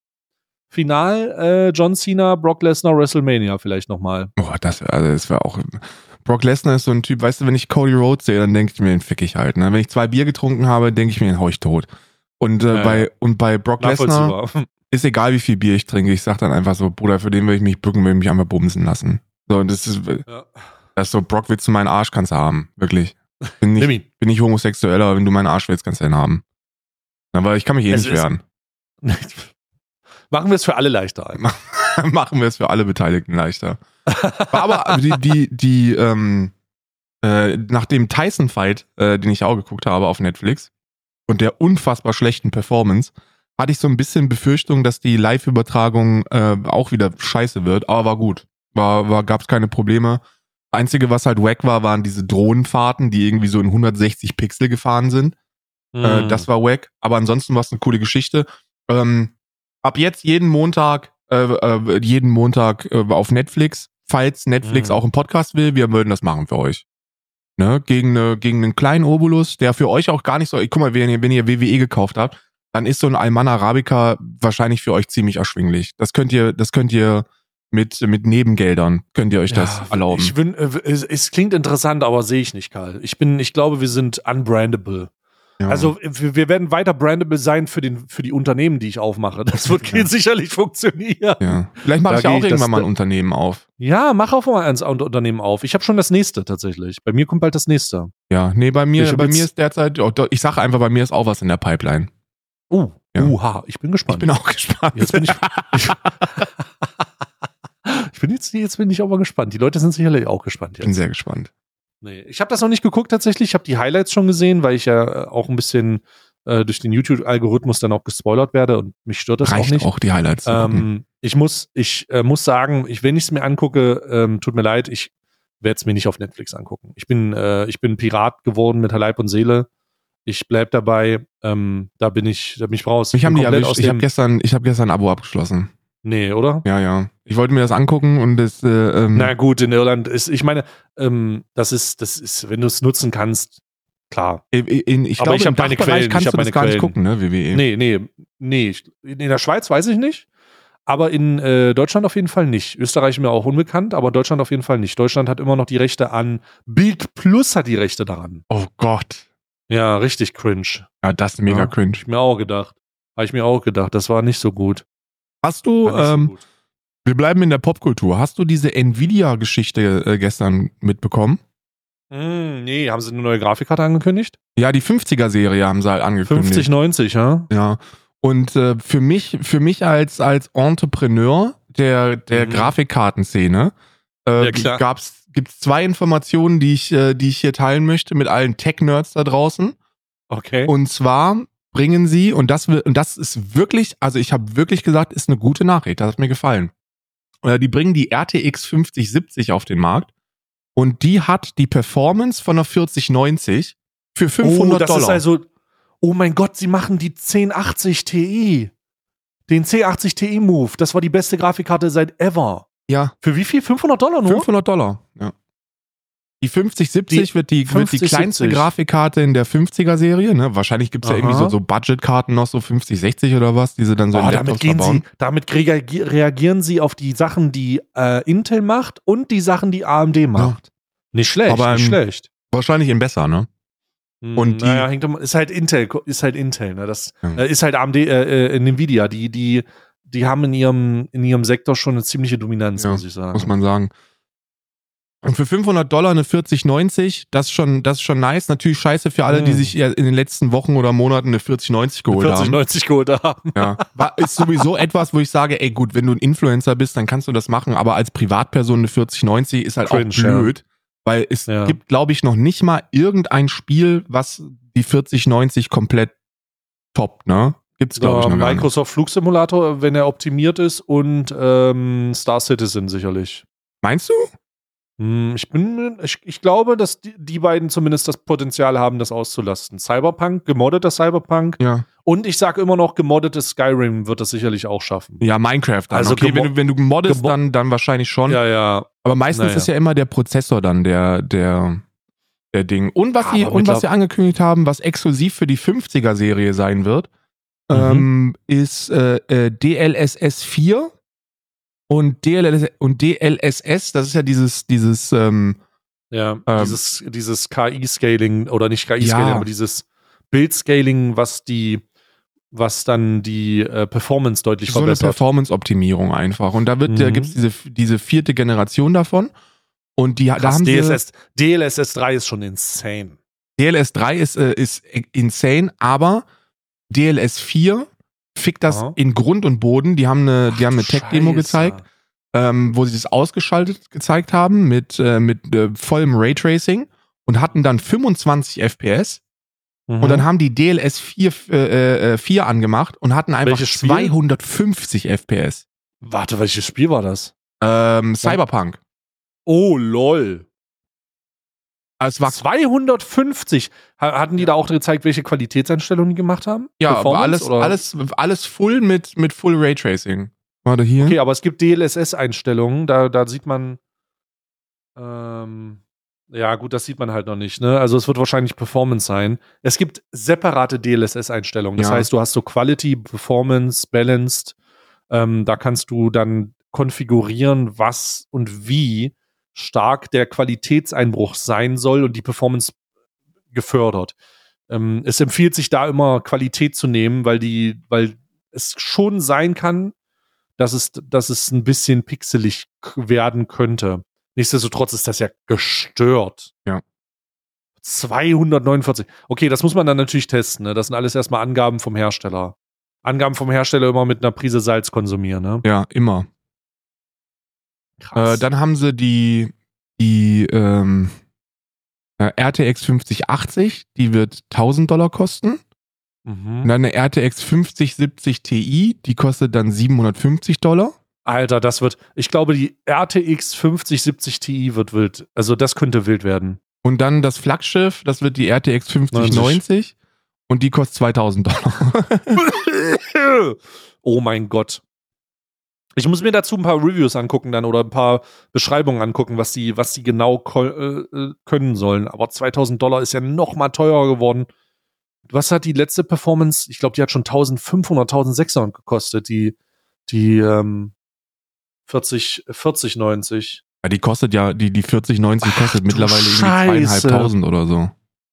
final äh, John Cena, Brock Lesnar, WrestleMania vielleicht nochmal. Boah, das, also das wäre auch... Brock Lesnar ist so ein Typ, weißt du, wenn ich Cody Rhodes sehe, dann denke ich mir, den fick ich halt. Ne? Wenn ich zwei Bier getrunken habe, denke ich mir, den hau ich tot. Und, äh, ja, bei, ja. und bei Brock Lesnar ist egal, wie viel Bier ich trinke. Ich sag dann einfach so, Bruder, für den will ich mich bücken, will ich mich einfach bumsen lassen. So, und das ist, ja. das ist so, Brock, willst du meinen Arsch, kannst du haben. Wirklich. Bin nicht, bin nicht homosexuell, aber wenn du meinen Arsch willst, kannst du den haben. Aber ich kann mich eh es nicht wehren. Machen wir es für alle leichter. Machen wir es für alle Beteiligten leichter. Aber die, die, die, ähm, äh, nach dem Tyson-Fight, äh, den ich auch geguckt habe auf Netflix und der unfassbar schlechten Performance, hatte ich so ein bisschen Befürchtung, dass die Live-Übertragung äh, auch wieder scheiße wird, aber war gut. War, war, gab's keine Probleme. Einzige, was halt wack war, waren diese Drohnenfahrten, die irgendwie so in hundertsechzig Pixel gefahren sind. Mhm. Äh, das war wack, aber ansonsten war es eine coole Geschichte. Ähm, ab jetzt jeden Montag, äh, äh, jeden Montag äh, auf Netflix, falls Netflix Mhm. auch einen Podcast will, wir würden das machen für euch. Ne? Gegen, ne, gegen einen kleinen Obolus, der für euch auch gar nicht so, guck mal, wenn ihr, wenn ihr W W E gekauft habt, dann ist so ein Alman Arabica wahrscheinlich für euch ziemlich erschwinglich. Das könnt ihr, das könnt ihr mit, mit Nebengeldern, könnt ihr euch das erlauben. Ich bin, äh, es, es klingt interessant, aber sehe ich nicht, Karl. Ich bin, ich glaube, wir sind unbrandable. Ja. Also wir, wir werden weiter brandable sein für, den, für die Unternehmen, die ich aufmache. Das wird Ja. sicherlich funktionieren. Ja. Vielleicht mache Da ich ja gehe auch ich irgendwann das- mal ein Unternehmen auf. Ja, mach auch mal eins Unternehmen auf. Ich habe schon das nächste tatsächlich. Bei mir kommt bald das nächste. Ja, nee, bei mir, Ich hab bei jetzt- mir ist derzeit, oh, ich sage einfach, bei mir ist auch was in der Pipeline. Uh, Ja. uha, ich bin Ich gespannt. bin auch gespannt. Jetzt bin ich. ich, ich bin jetzt, jetzt bin ich auch mal gespannt. Die Leute sind sicherlich auch gespannt Ich bin jetzt. sehr gespannt. Nee, ich habe das noch nicht geguckt tatsächlich. Ich habe die Highlights schon gesehen, weil ich ja äh, auch ein bisschen äh, durch den YouTube-Algorithmus dann auch gespoilert werde und mich stört das Reicht auch nicht. auch die Highlights. zu gucken. Ähm, ich muss, ich äh, muss sagen, ich, wenn ich es mir angucke, ähm, tut mir leid, ich werde es mir nicht auf Netflix angucken. Ich bin, äh, ich bin Pirat geworden mit Leib und Seele. Ich bleib dabei. Ähm, da bin ich, da bin ich raus. Mich haben bin die komplett erwischt. aus Ich habe dem- gestern, ich habe gestern ein Abo abgeschlossen. Nee, oder? Ja, ja. Ich wollte mir das angucken und das, äh, ähm, Na gut, in Irland ist, ich meine, ähm, das ist, das ist, wenn du es nutzen kannst, klar. in, in, ich Aber glaube, ich hab im meine Dachbereich Quellen, kannst ich hab du das meine gar nicht Quellen. gucken, ne, W W E. Nee, nee, nee. Ich- In der Schweiz weiß ich nicht. Aber in äh, Deutschland auf jeden Fall nicht. Österreich mir auch unbekannt, aber Deutschland auf jeden Fall nicht. Deutschland hat immer noch die Rechte an. Bild Plus hat die Rechte daran. Oh Gott. Ja, richtig cringe. Ja, das ist mega Ja. cringe. Hab ich mir auch gedacht. Habe ich mir auch gedacht. Das war nicht so gut. Hast du, War nicht so ähm, gut. wir bleiben in der Popkultur. Hast du diese Nvidia-Geschichte äh, gestern mitbekommen? Mm, nee, haben sie eine neue Grafikkarte angekündigt? Ja, die fünfziger-Serie haben sie halt angekündigt. fünfzig neunzig, ja? Ja. Und äh, für mich, für mich als, als Entrepreneur der, der Mhm. Grafikkartenszene äh, Ja, klar. gab's, gibt's zwei Informationen, die ich, äh, die ich hier teilen möchte mit allen Tech-Nerds da draußen. Okay. Und zwar bringen sie, und das, will- und das ist wirklich, also ich habe wirklich gesagt, ist eine gute Nachricht, das hat mir gefallen. Äh, die bringen die R T X fünfzig siebzig auf den Markt und die hat die Performance von einer vierzig neunzig für oh, fünfhundert das Dollar. ist also, oh mein Gott, sie machen die zehn achtzig Ti. Den zehn achtzig Ti Move. Das war die beste Grafikkarte seit ever. ja, Für wie viel? fünfhundert Dollar nur? fünfhundert Dollar. Ja. Die fünfzig siebzig Die wird, die, wird die fünfzig kleinste siebzig. Grafikkarte in der fünfziger-Serie. Ne? Wahrscheinlich gibt's ja Aha. irgendwie so, so Budgetkarten noch, so fünfzig sechzig oder was, die sie dann so Oh, in damit, Laptops gehen verbauen. sie, damit reagi- reagieren sie auf die Sachen, die äh, Intel macht und die Sachen, die A M D macht. Nicht schlecht, Aber, nicht ähm, schlecht. Wahrscheinlich in besser, ne? Hm, und die- naja, hängt, immer- ist halt Intel, ist halt Intel, ne? Das Ja. äh, ist halt A M D, äh, äh, Nvidia. Die, die, die haben in ihrem, in ihrem Sektor schon eine ziemliche Dominanz, Ja, muss ich sagen. Muss man sagen. Und für fünfhundert Dollar eine vierzig neunzig, das ist schon, das ist schon nice. Natürlich scheiße für alle, die Mm. sich ja in den letzten Wochen oder Monaten eine vierzig neunzig geholt vierzig haben. neunzig geholt haben. Ja. War, ist sowieso etwas, wo ich sage, ey gut, wenn du ein Influencer bist, dann kannst du das machen, aber als Privatperson eine vierzig neunzig ist halt Cringe, auch blöd, weil es Ja. gibt, glaube ich, noch nicht mal irgendein Spiel, was die vierzig neunzig komplett toppt, ne? Gibt's, glaube ich, Ja, noch gar nicht. Microsoft Flugsimulator, wenn er optimiert ist, und ähm, Star Citizen sicherlich. Meinst du? Hm, Ich bin, ich, ich glaube, dass die, die beiden zumindest das Potenzial haben, das auszulasten. Cyberpunk, gemoddeter Cyberpunk, Ja. und ich sag immer noch, gemoddetes Skyrim wird das sicherlich auch schaffen. Ja, Minecraft dann. Also okay, gemo- wenn du, wenn du moddest, gemo- dann, dann wahrscheinlich schon. Ja, ja. Aber meistens Naja. ist ja immer der Prozessor dann der, der, der Ding. Und was, Aber sie, und was mittler- sie angekündigt haben, was exklusiv für die fünfziger-Serie sein wird, Mhm. ähm, ist äh, äh, D L S S vier und, D L S, und D L S S, das ist ja dieses, dieses ähm, Ja, Ähm, dieses, dieses K I-Scaling, oder nicht K I-Scaling, Ja. aber dieses Bild-Scaling, was die, was dann die äh, Performance deutlich so eine verbessert. Performance-Optimierung einfach. Und da, wird, da Mhm. gibt's diese, diese vierte Generation davon. Und die, da Krass, haben D L sie, S S, D L S S drei ist schon insane. D L S drei ist, äh, ist insane, aber D L S vier fickt das Aha. in Grund und Boden. Die haben eine, die haben eine Ach du Tech-Demo Scheiße. gezeigt, ähm, wo sie das ausgeschaltet gezeigt haben mit, äh, mit äh, vollem Raytracing und hatten dann fünfundzwanzig F P S. Mhm. Und dann haben die D L S vier, äh, äh, vier angemacht und hatten einfach Welches Spiel? zweihundertfünfzig F P S. Warte, welches Spiel war das? Ähm, Cyberpunk. Oh, lol. Es war zweihundertfünfzig. Hatten die da auch gezeigt, welche Qualitätseinstellungen die gemacht haben? Ja, aber alles, alles, alles full mit, mit Full Raytracing. Warte hier. Okay, aber es gibt D L S S-Einstellungen, da, da sieht man ähm, ja gut, das sieht man halt noch nicht, ne? Also es wird wahrscheinlich Performance sein. Es gibt separate D L S S-Einstellungen. Das Ja. heißt, du hast so Quality, Performance, Balanced. Ähm, da kannst du dann konfigurieren, was und wie stark der Qualitätseinbruch sein soll und die Performance gefördert. Ähm, es empfiehlt sich da immer Qualität zu nehmen, weil die, weil es schon sein kann, dass es, dass es ein bisschen pixelig k- werden könnte. Nichtsdestotrotz ist das ja gestört. Ja. zweihundertneunundvierzig. Okay, das muss man dann natürlich testen. Ne? Das sind alles erstmal Angaben vom Hersteller. Angaben vom Hersteller immer mit einer Prise Salz konsumieren. Ne? Ja, immer. Krass. Äh, dann haben sie die, die ähm, äh, R T X fünfzig achtzig, die wird tausend Dollar kosten. mhm. Und dann eine R T X fünfzig siebzig Ti, die kostet dann siebenhundertfünfzig Dollar. Alter, das wird, ich glaube, die R T X fünfzig siebzig Ti wird wild. Also das könnte wild werden. Und dann das Flaggschiff, das wird die R T X fünfzig neunzig und die kostet zweitausend Dollar. Oh mein Gott. Ich muss mir dazu ein paar Reviews angucken dann oder ein paar Beschreibungen angucken, was die, was die genau ko- äh, können sollen. Aber zweitausend Dollar ist ja noch mal teurer geworden. Was hat die letzte Performance? Ich glaube, die hat schon eintausendfünfhundert, eintausendsechshundert gekostet, die, die ähm, vierzig, vierzig neunzig. Ja, die kostet ja, die, die vierzig neunzig Ach, kostet du mittlerweile irgendwie Scheiße. zweieinhalbtausend oder so.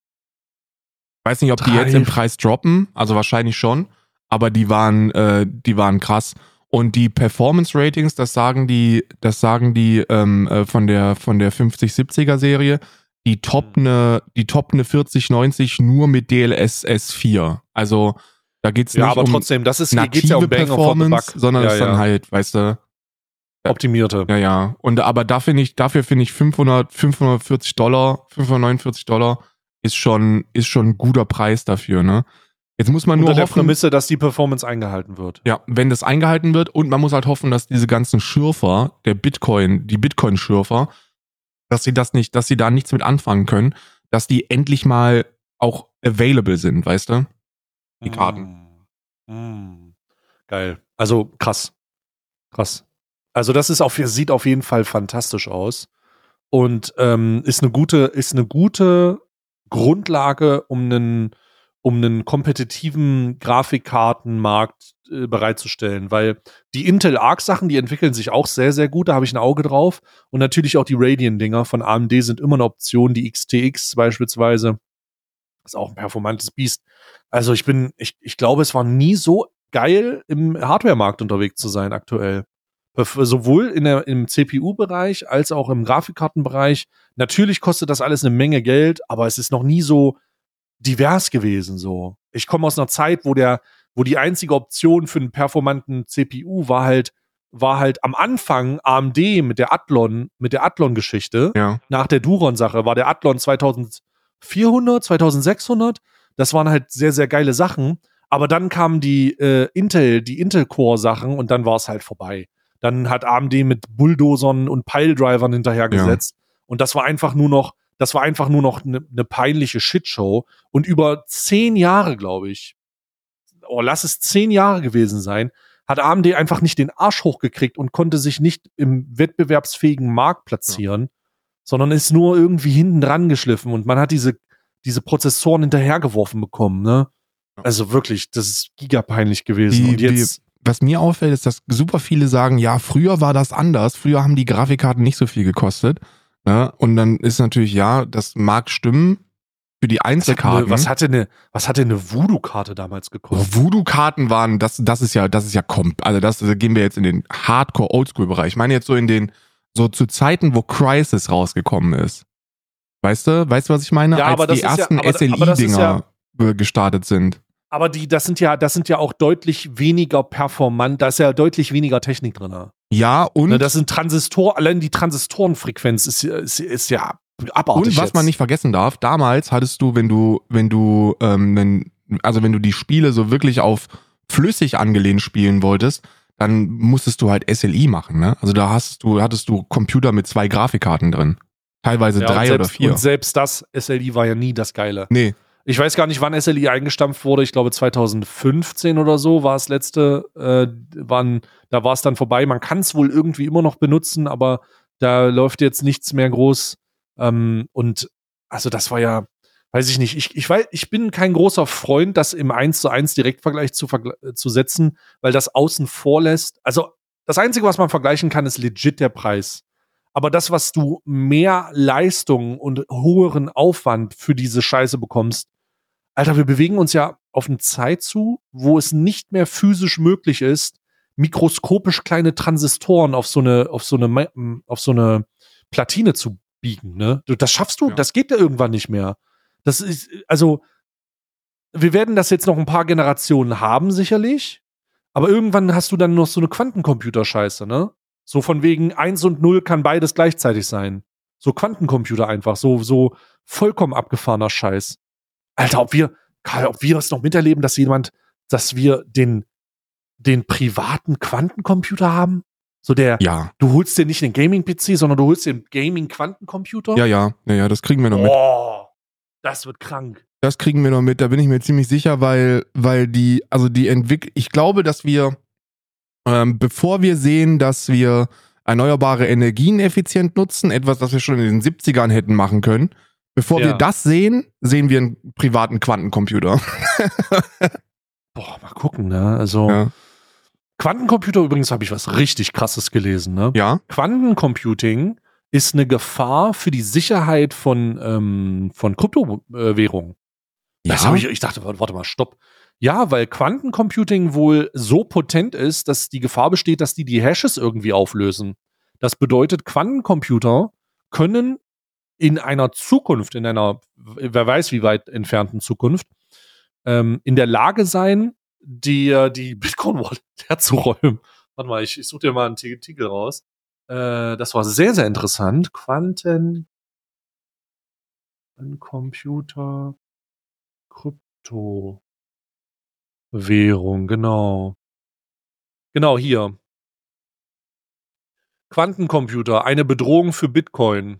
Weiß nicht, ob die Drei. jetzt im Preis droppen, also wahrscheinlich schon, aber die waren, äh, die waren krass. Und die Performance Ratings, das sagen die, das sagen die ähm, äh, von der von der fünfzig siebziger Serie, die top ne, die top ne vierzig neunzig nur mit D L S S vier. Also da geht's Ja, nicht aber um trotzdem, das ist, hier native geht's ja um Bang of the Performance, Buck. sondern ja, es ist ja. dann halt, weißt du, Optimierte. ja, ja. Und aber da finde ich, dafür finde ich fünfhundert, fünfhundertvierzig Dollar, fünfhundertneunundvierzig Dollar ist schon, ist schon ein guter Preis dafür, ne? Jetzt muss man nur Unter der hoffen, Prämisse, dass die Performance eingehalten wird. ja, wenn das eingehalten wird und man muss halt hoffen, dass diese ganzen Schürfer, der Bitcoin, die Bitcoin-Schürfer, dass sie das nicht, dass sie da nichts mit anfangen können, dass die endlich mal auch available sind, weißt du? Die Karten. Mm. Mm. Geil. Also krass. Krass. Also das ist auf, sieht auf jeden Fall fantastisch aus und ähm, ist eine gute, ist eine gute Grundlage, um einen, um einen kompetitiven Grafikkartenmarkt äh, bereitzustellen, weil die Intel Arc Sachen, die entwickeln sich auch sehr, sehr gut, da habe ich ein Auge drauf und natürlich auch die Radeon-Dinger von A M D sind immer eine Option, die X T X beispielsweise ist auch ein performantes Biest. Also ich bin, ich, ich glaube, es war nie so geil, im Hardware-Markt unterwegs zu sein aktuell. Sowohl in der, im C P U-Bereich als auch im Grafikkartenbereich. Natürlich kostet das alles eine Menge Geld, aber es ist noch nie so divers gewesen. So, ich komme aus einer Zeit, wo der, wo die einzige Option für einen performanten C P U war halt, war halt am Anfang A M D mit der Athlon, mit der Athlon-Geschichte. Ja. Nach der Duron-Sache war der Athlon zweitausendvierhundert, zweitausendsechshundert. Das waren halt sehr, sehr geile Sachen. Aber dann kamen die äh, Intel, die Intel-Core-Sachen und dann war es halt vorbei. Dann hat A M D mit Bulldozern und Piledrivern hinterhergesetzt. Ja. Und das war einfach nur noch, das war einfach nur noch eine ne peinliche Shitshow. Und über zehn Jahre, glaube ich, oh, lass es zehn Jahre gewesen sein, hat A M D einfach nicht den Arsch hochgekriegt und konnte sich nicht im wettbewerbsfähigen Markt platzieren, ja. sondern ist nur irgendwie hinten dran geschliffen und man hat diese, diese Prozessoren hinterhergeworfen bekommen, ne? Ja. Also wirklich, das ist gigapeinlich gewesen. Die, und jetzt die, was mir auffällt, ist, dass super viele sagen, ja, früher war das anders, früher haben die Grafikkarten nicht so viel gekostet. Ne? Und dann ist natürlich, ja, das mag stimmen für die Einzelkarten. Was hatte eine, was hatte eine Voodoo-Karte damals gekostet? Oh, Voodoo-Karten waren, das, das ist ja, das ist ja komp, also das, da gehen wir jetzt in den Hardcore-Oldschool-Bereich. Ich meine jetzt so in den, so zu Zeiten, wo Crysis rausgekommen ist. Weißt du, weißt du, was ich meine? Ja, Als aber das die ist ersten ja, aber, S L aber das ist I-Dinger ja, gestartet sind. Aber die, das sind ja, das sind ja auch deutlich weniger performant, da ist ja deutlich weniger Technik drin. Ja, und ne, das sind Transistor, allein die Transistorenfrequenz ist, ist, ist ja abartig. Und was jetzt. man nicht vergessen darf, damals hattest du, wenn du, wenn du, ähm, wenn, also wenn du die Spiele so wirklich auf flüssig angelehnt spielen wolltest, dann musstest du halt S L I machen, ne? Also da hast du, hattest du Computer mit zwei Grafikkarten drin. Teilweise Ja, drei und selbst, oder vier. Und selbst das, S L I war ja nie das Geile. Nee. Ich weiß gar nicht, wann S L I eingestampft wurde. Ich glaube zwanzig fünfzehn oder so war das letzte. Äh, waren, da war es dann vorbei. Man kann es wohl irgendwie immer noch benutzen, aber da läuft jetzt nichts mehr groß. Ähm, und also das war ja, weiß ich nicht. Ich, ich, weiß, ich bin kein großer Freund, das im eins zu eins Direktvergleich zu, vergle- zu setzen, weil das außen vor lässt. Also das Einzige, was man vergleichen kann, ist legit der Preis. Aber das, was du mehr Leistung und höheren Aufwand für diese Scheiße bekommst, Alter, wir bewegen uns ja auf eine Zeit zu, wo es nicht mehr physisch möglich ist, mikroskopisch kleine Transistoren auf so eine, auf so eine, auf so eine Platine zu biegen, ne? Das schaffst du, Ja. das geht ja irgendwann nicht mehr. Das ist, also, wir werden das jetzt noch ein paar Generationen haben, sicherlich. Aber irgendwann hast du dann noch so eine Quantencomputer-Scheiße, ne? So von wegen eins und null kann beides gleichzeitig sein. So Quantencomputer einfach, so, so vollkommen abgefahrener Scheiß. Alter, ob wir, Karl, ob wir es noch miterleben, dass jemand, dass wir den, den privaten Quantencomputer haben? So der, Ja. du holst dir nicht den Gaming-P C, sondern du holst dir den Gaming-Quantencomputer? Ja, ja, ja, ja, das kriegen wir noch mit. Boah, das wird krank. Das kriegen wir noch mit, da bin ich mir ziemlich sicher, weil, weil die, also die Entwicklung, ich glaube, dass wir, ähm, bevor wir sehen, dass wir erneuerbare Energien effizient nutzen, etwas, das wir schon in den siebzigern hätten machen können, bevor Ja. wir das sehen, sehen wir einen privaten Quantencomputer. Boah, mal gucken, ne? Also, Ja. Quantencomputer übrigens habe ich was richtig Krasses gelesen, ne? Ja? Quantencomputing ist eine Gefahr für die Sicherheit von, ähm, von Kryptowährungen. Das Ja? hab ich, ich dachte, warte mal, stopp. Ja, weil Quantencomputing wohl so potent ist, dass die Gefahr besteht, dass die die Hashes irgendwie auflösen. Das bedeutet, Quantencomputer können in einer Zukunft, in einer, wer weiß wie weit entfernten Zukunft, ähm, in der Lage sein, die, die Bitcoin-Wallet herzuräumen. Warte mal, ich, ich suche dir mal einen Artikel raus. Äh, das war sehr, sehr interessant. Quanten Computer Krypto Währung, genau. Genau, hier. Quantencomputer, eine Bedrohung für Bitcoin.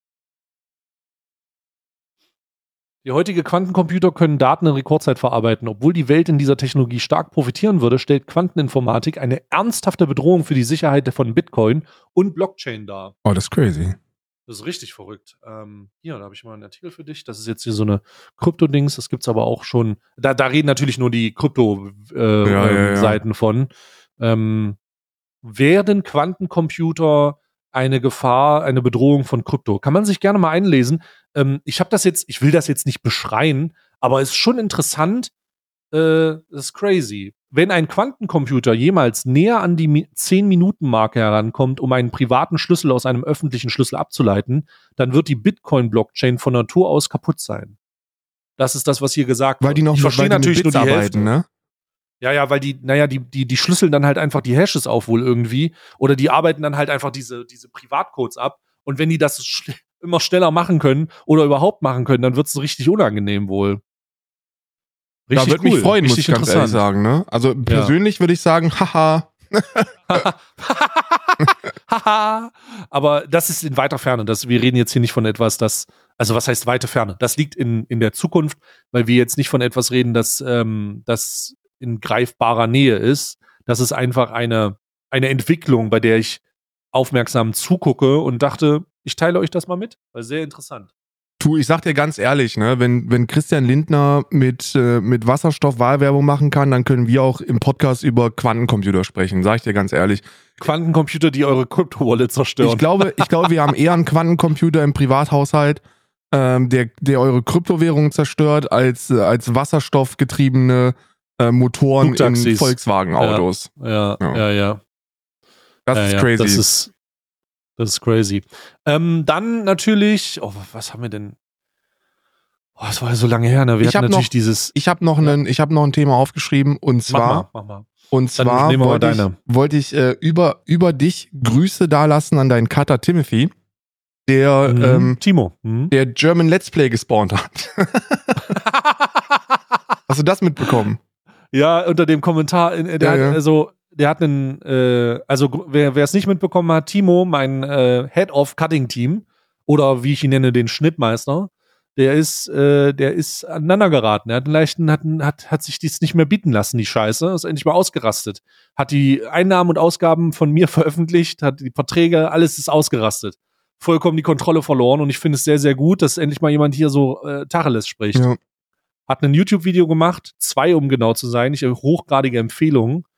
Die heutige Quantencomputer können Daten in Rekordzeit verarbeiten. Obwohl die Welt in dieser Technologie stark profitieren würde, stellt Quanteninformatik eine ernsthafte Bedrohung für die Sicherheit von Bitcoin und Blockchain dar. Oh, das ist crazy. Das ist richtig verrückt. Ähm, hier, da habe ich mal einen Artikel für dich. Das ist jetzt hier so eine Krypto-Dings. Das gibt's aber auch schon. Da, da reden natürlich nur die Krypto-Seiten äh, Ja, ja, ja. Seiten von. Ähm, werden Quantencomputer eine Gefahr, eine Bedrohung von Krypto? Kann man sich gerne mal einlesen. Ähm, ich habe das jetzt, ich will das jetzt nicht beschreien, aber es ist schon interessant. Äh, das ist crazy. Wenn ein Quantencomputer jemals näher an die zehn-Minuten-Marke herankommt, um einen privaten Schlüssel aus einem öffentlichen Schlüssel abzuleiten, dann wird die Bitcoin-Blockchain von Natur aus kaputt sein. Das ist das, was hier gesagt Weil wird. die noch ich mit, verstehe weil die natürlich mit nur Bits die arbeiten, Hälfte. ne? Ja, ja, weil die, naja, die, die, die schlüsseln dann halt einfach die Hashes auf wohl irgendwie. Oder die arbeiten dann halt einfach diese, diese Privatcodes ab. Und wenn die das sch- immer schneller machen können oder überhaupt machen können, dann wird es richtig unangenehm wohl. Da Richtig würde mich cool, freuen, muss richtig ich ganz ehrlich sagen, ne? Also persönlich würde ich sagen, haha. Haha. Aber das ist in weiter Ferne. Das, wir reden jetzt hier nicht von etwas, das, also was heißt weite Ferne? Das liegt in, in der Zukunft, weil wir jetzt nicht von etwas reden, das, ähm, das in greifbarer Nähe ist. Das ist einfach eine, eine Entwicklung, bei der ich aufmerksam zugucke und dachte, ich teile euch das mal mit, weil sehr interessant. Tu, ich sag dir ganz ehrlich, ne, wenn, wenn Christian Lindner mit, äh, mit Wasserstoff Wahlwerbung machen kann, dann können wir auch im Podcast über Quantencomputer sprechen, sag ich dir ganz ehrlich. Quantencomputer, die eure Krypto-Wallet zerstören. Ich glaube, ich glaube, wir haben eher einen Quantencomputer im Privathaushalt, ähm, der, der eure Kryptowährungen zerstört, als, äh, als wasserstoffgetriebene äh, Motoren in Flugtaxis. Volkswagen-Autos. Ja, Ja. ja, ja. Das ja, ist ja, crazy. Das ist, das ist crazy. Ähm, dann natürlich, oh, was haben wir denn? Oh, das war ja so lange her, ne? Wir Ich hatten hab natürlich noch- dieses. ich habe noch, Ja. einen- ich hab noch ein Thema aufgeschrieben und Mach zwar, mal, mach mal. und Dann zwar nehmen wir mal wollte ich, deine. wollte ich äh, über, über dich Grüße dalassen an deinen Cutter Timothy, der, Mhm. ähm, Timo. Mhm. der German Let's Play gespawnt hat. Hast du das mitbekommen? Ja, unter dem Kommentar, in, der Ja, hat, ja. also, der hat einen, äh, also gr- wer wer es nicht mitbekommen hat, Timo, mein äh, Head of Cutting Team oder wie ich ihn nenne, den Schnittmeister, der ist, äh, der ist aneinander geraten. Er hat einen leichten, hat, hat, hat sich dies nicht mehr bieten lassen, die Scheiße, ist endlich mal ausgerastet. Hat die Einnahmen und Ausgaben von mir veröffentlicht, hat die Verträge, alles ist ausgerastet. Vollkommen die Kontrolle verloren und ich finde es sehr, sehr gut, dass endlich mal jemand hier so äh, Tacheles spricht. Ja. Hat ein YouTube-Video gemacht, zwei, um genau zu sein, ich habe hochgradige Empfehlung.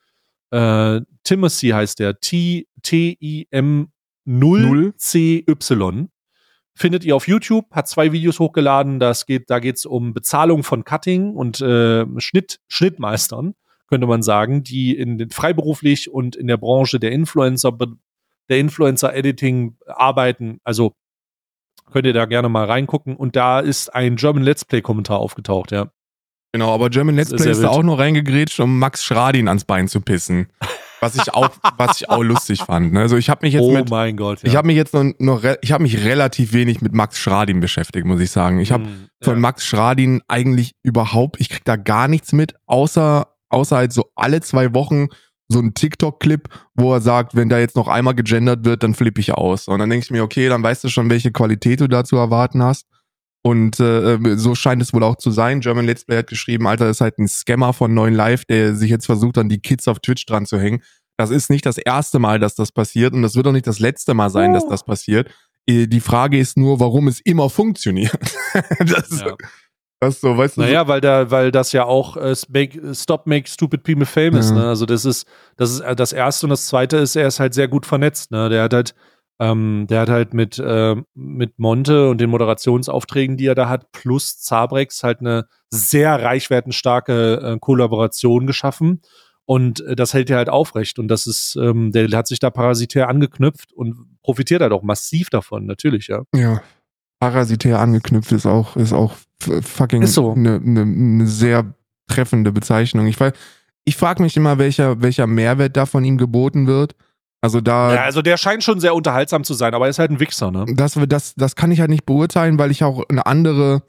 Äh, Timothy heißt der, T I M null C Y. Findet ihr auf YouTube, hat zwei Videos hochgeladen, das geht, da geht es um Bezahlung von Cutting und äh, Schnitt, Schnittmeistern, könnte man sagen, die in den freiberuflich und in der Branche der Influencer, der Influencer-Editing arbeiten. Also könnt ihr da gerne mal reingucken. Und da ist ein German Let's Play-Kommentar aufgetaucht, ja. Genau, aber German Let's Play ist da auch nur reingegrätscht, um Max Schradin ans Bein zu pissen. Was ich auch, was ich auch lustig fand. Ne? Also ich habe mich jetzt oh mit, mein Gott, ja. ich habe mich jetzt noch, noch ich habe mich relativ wenig mit Max Schradin beschäftigt, muss ich sagen. Ich habe mm, von ja. Max Schradin eigentlich überhaupt, ich krieg da gar nichts mit, außer außer halt so alle zwei Wochen so ein TikTok-Clip, wo er sagt, wenn da jetzt noch einmal gegendert wird, dann flippe ich aus. Und dann denke ich mir, okay, dann weißt du schon, welche Qualität du da zu erwarten hast. Und äh, so scheint es wohl auch zu sein. German Let's Play hat geschrieben, Alter, das ist halt ein Scammer von neun Live, der sich jetzt versucht, an die Kids auf Twitch dran zu hängen. Das ist nicht das erste Mal, dass das passiert und das wird auch nicht das letzte Mal sein, oh. dass das passiert. Die Frage ist nur, warum es immer funktioniert. das, ja. das ist so, weißt du. Naja, so. weil da, weil das ja auch äh, make, Stop Make Stupid People Famous, ja. ne? Also das ist, das ist äh, das Erste und das Zweite ist, er ist halt sehr gut vernetzt, ne? Der hat halt Ähm, der hat halt mit, äh, mit Monte und den Moderationsaufträgen, die er da hat, plus Zabrex halt eine sehr reichwertenstarke äh, Kollaboration geschaffen. Und äh, das hält er halt aufrecht. Und das ist, ähm, der hat sich da parasitär angeknüpft und profitiert halt auch massiv davon, natürlich, ja. Ja, parasitär angeknüpft ist auch, ist auch fucking eine so. ne, ne sehr treffende Bezeichnung. Ich, ich frage mich immer, welcher, welcher Mehrwert da von ihm geboten wird. Also da. Ja, also der scheint schon sehr unterhaltsam zu sein, aber er ist halt ein Wichser, ne? Das, das, das kann ich halt nicht beurteilen, weil ich auch eine andere.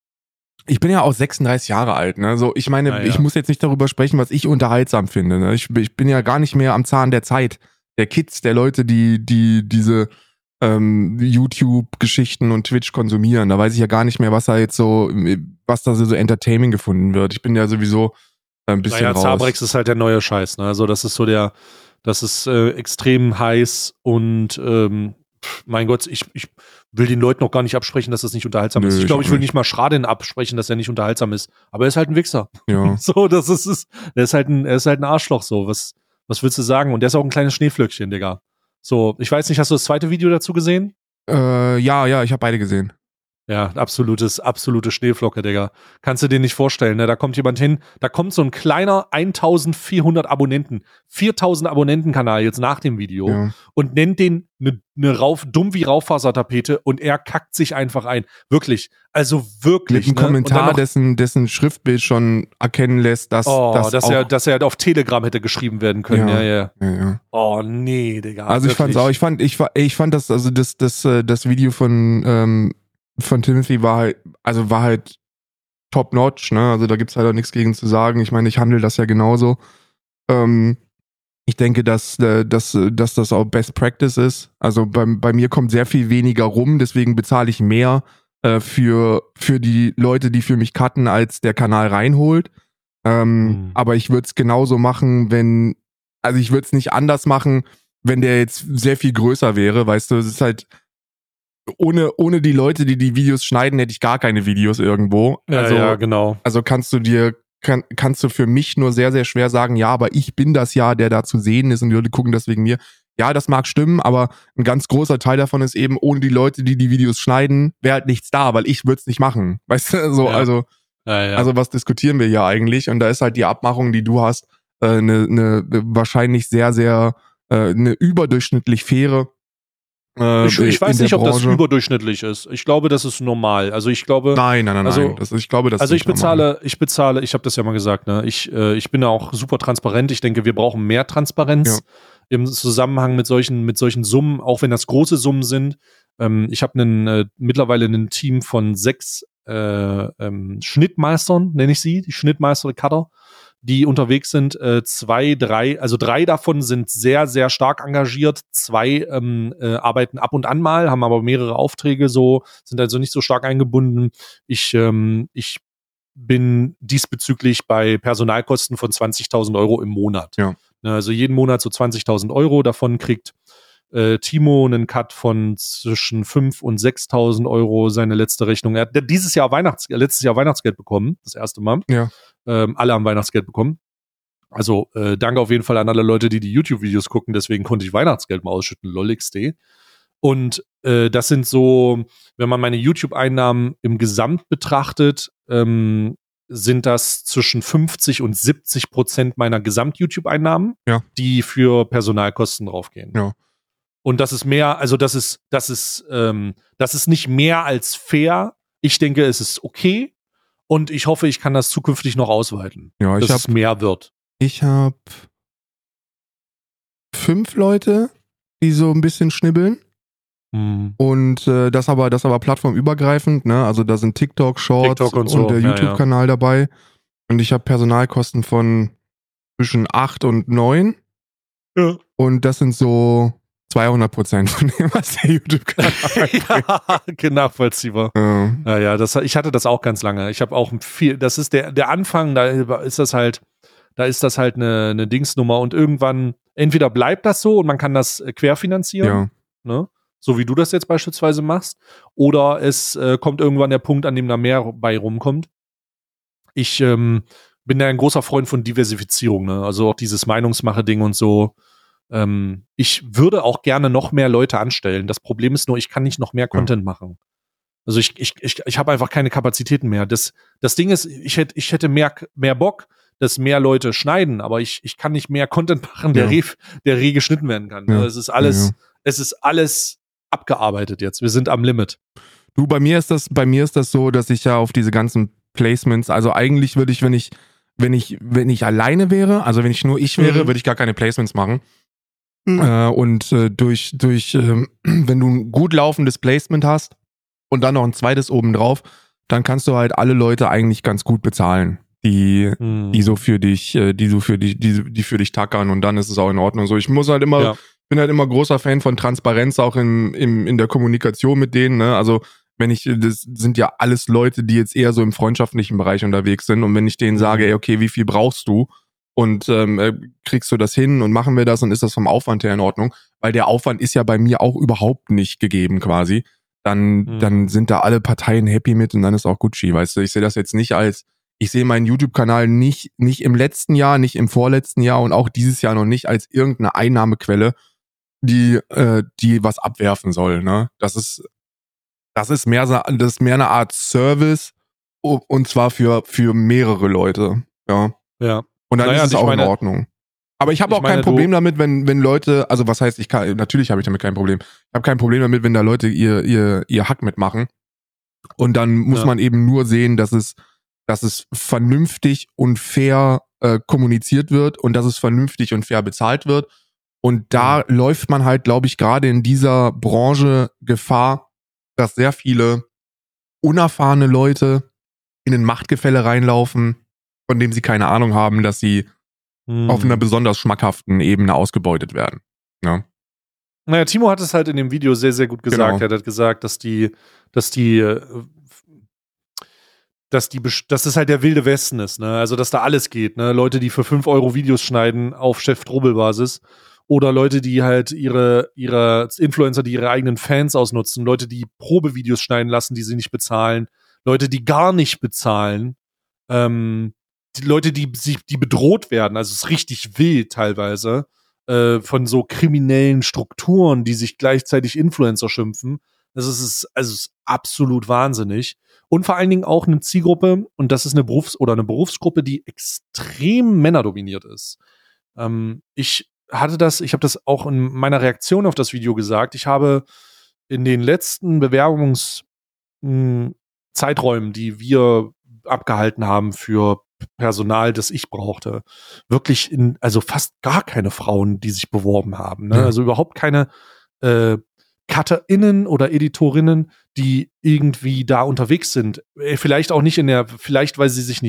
Ich bin ja auch sechsunddreißig Jahre alt, ne? So, ich meine, ja, ja. ich muss jetzt nicht darüber sprechen, was ich unterhaltsam finde. Ne? Ich, ich bin ja gar nicht mehr am Zahn der Zeit, der Kids, der Leute, die, die diese ähm, YouTube-Geschichten und Twitch konsumieren. Da weiß ich ja gar nicht mehr, was da jetzt so, was da so entertaining gefunden wird. Ich bin ja sowieso ein bisschen naja, raus. Zabrex ist halt der neue Scheiß, ne? Also das ist so der. Das ist äh, extrem heiß und ähm, mein Gott, ich, ich will den Leuten noch gar nicht absprechen, dass das nicht unterhaltsam Nö, ist. Ich glaube, ich will nicht mal Schradin absprechen, dass er nicht unterhaltsam ist. Aber er ist halt ein Wichser. Ja. So, das ist es. Er ist halt ein, er ist halt ein Arschloch. So, was, was willst du sagen? Und der ist auch ein kleines Schneeflöckchen, Digga. So, ich weiß nicht, hast du das zweite Video dazu gesehen? Äh, ja, ja, ich habe beide gesehen. Ja, absolutes, absolute Schneeflocke, Digga. Kannst du dir nicht vorstellen, ne? Da kommt jemand hin, da kommt so ein kleiner eintausendvierhundert Abonnenten, viertausend Abonnenten-Kanal jetzt nach dem Video ja. und nennt den ne, ne Rauf, dumm wie Raufasertapete und er kackt sich einfach ein. Wirklich. Also wirklich. Mit einem ne? Kommentar, noch, dessen, dessen Schriftbild schon erkennen lässt, dass, oh, dass, dass, auch er, dass er halt auf Telegram hätte geschrieben werden können. Ja, ja. ja. ja, ja. Oh, nee, Digga. Also ich fand's auch, ich fand, ich, ich fand das, also das, das, das Video von, ähm, von Timothy war halt, also war halt top notch, ne? Also da gibt's halt auch nichts gegen zu sagen. Ich meine, ich handle das ja genauso. Ähm, ich denke, dass, äh, dass, dass das auch Best Practice ist. Also bei, bei mir kommt sehr viel weniger rum, deswegen bezahle ich mehr äh, für, für die Leute, die für mich cutten, als der Kanal reinholt. Ähm, mhm. Aber ich würde es genauso machen, wenn, also ich würde es nicht anders machen, wenn der jetzt sehr viel größer wäre, weißt du, es ist halt Ohne, ohne die Leute, die die Videos schneiden, hätte ich gar keine Videos irgendwo. Ja, also, ja, genau. Also kannst du dir, kann, kannst du für mich nur sehr, sehr schwer sagen, ja, aber ich bin das ja, der da zu sehen ist und die Leute gucken das wegen mir. Ja, das mag stimmen, aber ein ganz großer Teil davon ist eben, ohne die Leute, die die Videos schneiden, wäre halt nichts da, weil ich würde es nicht machen. Weißt du, so, ja. also, ja, ja. also was diskutieren wir hier eigentlich? Und da ist halt die Abmachung, die du hast, eine äh, ne, ne, wahrscheinlich sehr, sehr, eine äh, ne überdurchschnittlich faire. Äh, ich, ich weiß nicht, ob das überdurchschnittlich ist. Ich glaube, das ist normal. Also ich glaube. Nein, nein, nein, also, nein. Das, ich glaube, das also ist ich bezahle, normal. ich bezahle, ich habe das ja mal gesagt, ne? Ich, äh, ich bin da auch super transparent. Ich denke, wir brauchen mehr Transparenz ja. im Zusammenhang mit solchen, mit solchen Summen, auch wenn das große Summen sind. Ähm, ich habe einen äh, mittlerweile ein Team von sechs äh, ähm, Schnittmeistern, nenne ich sie, die Schnittmeister, Cutter. die unterwegs sind. Äh, zwei, drei, also drei davon sind sehr, sehr stark engagiert. Zwei ähm, äh, arbeiten ab und an mal, haben aber mehrere Aufträge so, sind also nicht so stark eingebunden. Ich, ähm, ich bin diesbezüglich bei Personalkosten von zwanzigtausend Euro im Monat. Ja. Also jeden Monat so zwanzigtausend Euro. Davon kriegt äh, Timo einen Cut von zwischen fünftausend und sechstausend Euro, seine letzte Rechnung. Er hat dieses Jahr Weihnachts letztes Jahr Weihnachtsgeld bekommen, das erste Mal. Ja. Ähm, alle haben Weihnachtsgeld bekommen. Also äh, danke auf jeden Fall an alle Leute, die die YouTube-Videos gucken. Deswegen konnte ich Weihnachtsgeld mal ausschütten, lol X D. Und äh, das sind so, wenn man meine YouTube-Einnahmen im Gesamt betrachtet, ähm, sind das zwischen fünfzig und siebzig Prozent meiner Gesamt-YouTube-Einnahmen, ja. die für Personalkosten draufgehen. Ja. Und das ist mehr, also das ist, das ist, ähm, das ist nicht mehr als fair. Ich denke, es ist okay. Und ich hoffe, ich kann das zukünftig noch ausweiten, ja, ich dass hab, es mehr wird. Ich habe fünf Leute, die so ein bisschen schnibbeln. Mhm. Und äh, das aber, das aber plattformübergreifend, ne? Also da sind TikTok, Shorts TikTok und, und, so. der ja, YouTube-Kanal ja. dabei. Und ich habe Personalkosten von zwischen acht und neun. Ja. Und das sind so zweihundert Prozent von dem, was der YouTube-Kanal ja, genau, nachvollziehbar. ja. Ja, ja, das, ich hatte das auch ganz lange. Ich habe auch viel, das ist der, der Anfang, da ist das halt, da ist das halt eine, eine Dingsnummer und irgendwann, entweder bleibt das so und man kann das querfinanzieren, Ja. ne? So wie du das jetzt beispielsweise machst, oder es äh, kommt irgendwann der Punkt, an dem da mehr bei rumkommt. Ich ähm, bin ja ein großer Freund von Diversifizierung, ne? Also auch dieses Meinungsmache-Ding und so. Ähm, ich würde auch gerne noch mehr Leute anstellen. Das Problem ist nur, ich kann nicht noch mehr Content ja. machen. Also ich, ich, ich, ich habe einfach keine Kapazitäten mehr. Das, das Ding ist, ich hätte, ich hätte mehr, mehr Bock, dass mehr Leute schneiden, aber ich, ich kann nicht mehr Content machen, der, Ja. re, der re geschnitten werden kann. Ja. Es ist alles, Ja, ja. es ist alles abgearbeitet jetzt. Wir sind am Limit. Du, bei mir ist das, bei mir ist das so, dass ich ja auf diese ganzen Placements, also eigentlich würde ich, wenn ich, wenn ich, wenn ich alleine wäre, also wenn ich nur ich wäre, Mhm. würde ich gar keine Placements machen. Mhm. Äh, und äh, durch, durch, äh, wenn du ein gut laufendes Placement hast und dann noch ein zweites obendrauf, dann kannst du halt alle Leute eigentlich ganz gut bezahlen, die, Mhm. die so für dich, äh, die so für dich, die, die für dich tackern, und dann ist es auch in Ordnung. So, ich muss halt immer, Ja. bin halt immer großer Fan von Transparenz, auch in, in, in der Kommunikation mit denen, ne? Also wenn ich, das sind ja alles Leute, die jetzt eher so im freundschaftlichen Bereich unterwegs sind, und wenn ich denen sage, ey, okay, wie viel brauchst du? Und ähm, äh, kriegst du das hin und machen wir das, und ist das vom Aufwand her in Ordnung? Weil der Aufwand ist ja bei mir auch überhaupt nicht gegeben quasi. Dann, Mhm. dann sind da alle Parteien happy mit, und dann ist auch Gucci, weißt du? Ich sehe das jetzt nicht als, ich sehe meinen YouTube-Kanal nicht, nicht im letzten Jahr, nicht im vorletzten Jahr und auch dieses Jahr noch nicht als irgendeine Einnahmequelle, die, äh, die was abwerfen soll, ne? Das ist, das ist mehr, so- das ist mehr eine Art Service, und zwar für, für mehrere Leute, ja. Ja. Und dann Naja, ist es und ich auch meine- in Ordnung. Aber ich habe ich auch kein meine, Problem du- damit, wenn, wenn Leute, also was heißt, ich kann, natürlich habe ich damit kein Problem. Ich habe kein Problem damit, wenn da Leute ihr, ihr, ihr Hack mitmachen. Und dann muss Ja. man eben nur sehen, dass es, dass es vernünftig und fair äh, kommuniziert wird und dass es vernünftig und fair bezahlt wird. Und da Mhm. läuft man halt, glaube ich, gerade in dieser Branche Gefahr, dass sehr viele unerfahrene Leute in ein Machtgefälle reinlaufen, von dem sie keine Ahnung haben, dass sie Mhm. auf einer besonders schmackhaften Ebene ausgebeutet werden. Ja. Naja, Timo hat es halt in dem Video sehr, sehr gut gesagt. Genau. Er hat gesagt, dass die, dass die, äh, dass die, besch- dass es halt der wilde Westen ist, ne? Also, dass da alles geht, ne? Leute, die für fünf Euro Videos schneiden auf Chef-Trubel-Basis, oder Leute, die halt ihre, ihre Influencer, die ihre eigenen Fans ausnutzen, Leute, die Probevideos schneiden lassen, die sie nicht bezahlen, Leute, die gar nicht bezahlen, ähm, die Leute, die, sie- die bedroht werden, also es ist richtig wild teilweise, äh, von so kriminellen Strukturen, die sich gleichzeitig Influencer schimpfen. Das ist, also es ist absolut wahnsinnig. Und vor allen Dingen auch eine Zielgruppe, und das ist eine Berufs- oder eine Berufsgruppe, die extrem männerdominiert ist. Ähm, ich hatte das, ich habe das auch in meiner Reaktion auf das Video gesagt. Ich habe in den letzten Bewerbungszeiträumen, die wir abgehalten haben für Personal, das ich brauchte, wirklich in, also fast gar keine Frauen, die sich beworben haben. Ne? Ja. Also überhaupt keine äh, CutterInnen oder Editorinnen, die irgendwie da unterwegs sind. Äh, Vielleicht auch nicht in der, vielleicht weil sie sich nicht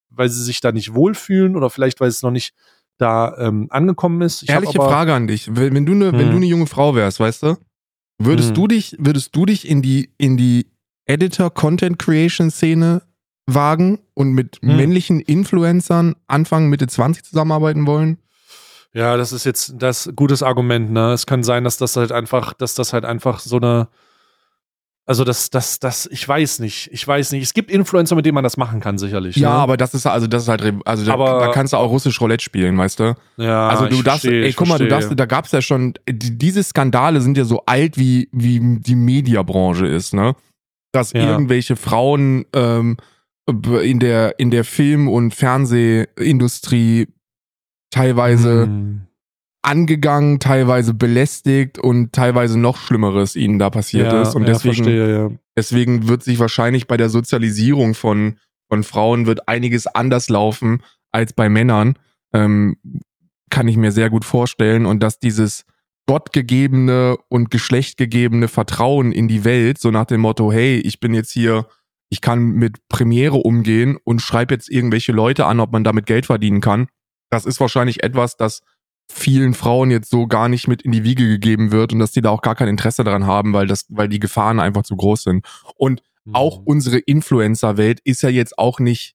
weil sie sich da nicht wohlfühlen oder vielleicht, weil es noch nicht da ähm, angekommen ist. Ich Ehrliche aber, Frage an dich. Wenn, wenn du eine, wenn du eine junge Frau wärst, weißt du, würdest hm. du dich, würdest du dich in die, in die Editor-Content-Creation-Szene wagen und mit Hm. männlichen Influencern Anfang, Mitte zwanzig zusammenarbeiten wollen? Ja, das ist jetzt das gutes Argument, ne? Es kann sein, dass das halt einfach, dass das halt einfach so eine, also das, das, das, ich weiß nicht, ich weiß nicht. Es gibt Influencer, mit denen man das machen kann, sicherlich. Ja, ne? aber das ist also das ist halt, also da, Aber- da kannst du auch russisch Roulette spielen, weißt du? Ja, Also du ich darfst, verstehe, ey, ich guck mal, du verstehe. darfst, da gab's ja schon, die, diese Skandale sind ja so alt wie wie die Mediabranche ist, ne? Dass Ja. irgendwelche Frauen ähm, in der in der Film- und Fernsehindustrie teilweise Hm. angegangen, teilweise belästigt und teilweise noch Schlimmeres ihnen da passiert ja, ist und ja, deswegen verstehe, ja. deswegen wird sich wahrscheinlich bei der Sozialisierung von von Frauen wird einiges anders laufen als bei Männern. Ähm, kann ich mir sehr gut vorstellen. Und dass dieses gottgegebene und geschlechtgegebene Vertrauen in die Welt, so nach dem Motto, hey, ich bin jetzt hier, ich kann mit Premiere umgehen und schreibe jetzt irgendwelche Leute an, ob man damit Geld verdienen kann. Das ist wahrscheinlich etwas, das vielen Frauen jetzt so gar nicht mit in die Wiege gegeben wird und dass die da auch gar kein Interesse daran haben, weil das, weil die Gefahren einfach zu groß sind. Und auch Hm. unsere Influencer-Welt ist ja jetzt auch nicht,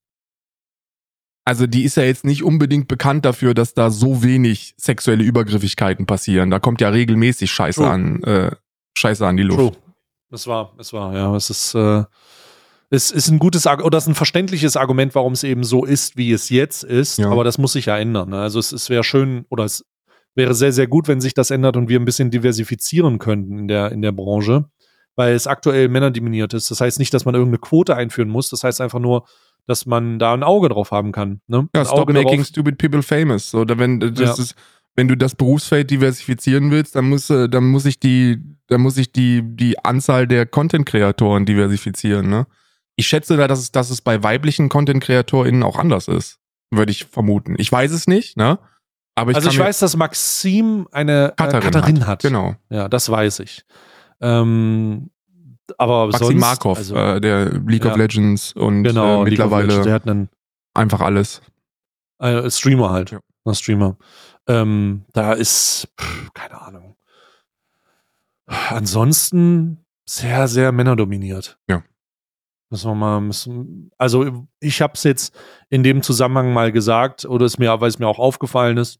also die ist ja jetzt nicht unbedingt bekannt dafür, dass da so wenig sexuelle Übergriffigkeiten passieren. Da kommt ja regelmäßig Scheiße True. an, äh, Scheiße an die Luft. True. Es war, es war, ja, es ist, äh, es ist ein gutes Arg- oder es ist ein verständliches Argument, warum es eben so ist, wie es jetzt ist, Ja. aber das muss sich ja ändern. Ne? Also es, es wäre schön oder es wäre sehr, sehr gut, wenn sich das ändert und wir ein bisschen diversifizieren könnten in der, in der Branche, weil es aktuell männerdominiert ist. Das heißt nicht, dass man irgendeine Quote einführen muss, das heißt einfach nur, dass man da ein Auge drauf haben kann. Ne? Ja, ein stop Auge making darauf. stupid people famous. Oder wenn das Ja. ist, wenn du das Berufsfeld diversifizieren willst, dann muss, äh, dann muss ich die, dann muss ich die, die Anzahl der Content-Kreatoren diversifizieren, ne? Ich schätze da, dass es, dass es bei weiblichen Content-KreatorInnen auch anders ist. Würde ich vermuten. Ich weiß es nicht, ne? Aber ich Also kann ich mir- weiß, dass Maxim eine Katharin, äh, Katharin hat. Genau. Ja, das weiß ich. Ähm, aber Maxim sonst, Markov, also, äh, der League ja. of Legends und genau, äh, League of Legends, mittlerweile der hat einen einfach alles. äh, Streamer halt, Ja. ein Streamer. Ähm, da ist, pff, keine Ahnung. Ansonsten sehr, sehr männerdominiert. Ja. Müssen wir mal, müssen, also ich habe es jetzt in dem Zusammenhang mal gesagt, oder es mir, weil es mir auch aufgefallen ist,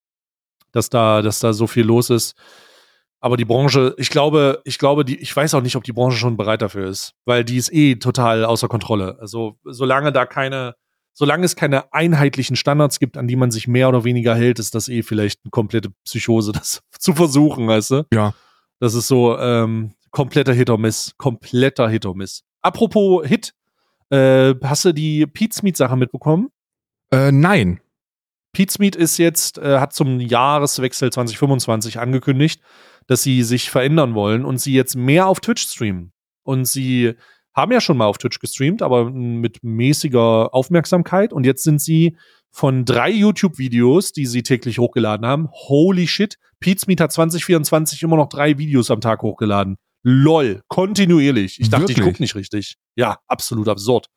dass da, dass da so viel los ist. Aber die Branche, ich glaube, ich glaube, die, ich weiß auch nicht, ob die Branche schon bereit dafür ist, weil die ist eh total außer Kontrolle. Also solange da keine, solange es keine einheitlichen Standards gibt, an die man sich mehr oder weniger hält, ist das eh vielleicht eine komplette Psychose, das zu versuchen, weißt du? Ja. Das ist so ähm, kompletter Hit or Miss, kompletter Hit or Miss. Apropos Hit, äh, hast du die Pete's Meat Sache mitbekommen? Äh, nein. Pete's Meat ist jetzt, äh, hat zum Jahreswechsel zwanzig fünfundzwanzig angekündigt, dass sie sich verändern wollen und sie jetzt mehr auf Twitch streamen. Und sie haben ja schon mal auf Twitch gestreamt, aber mit mäßiger Aufmerksamkeit. Und jetzt sind sie von drei YouTube-Videos, die sie täglich hochgeladen haben. Holy shit, Pete's Meat hat zwanzig vierundzwanzig immer noch drei Videos am Tag hochgeladen. Lol, kontinuierlich. Ich dachte, Wirklich? ich gucke nicht richtig. Ja, absolut absurd.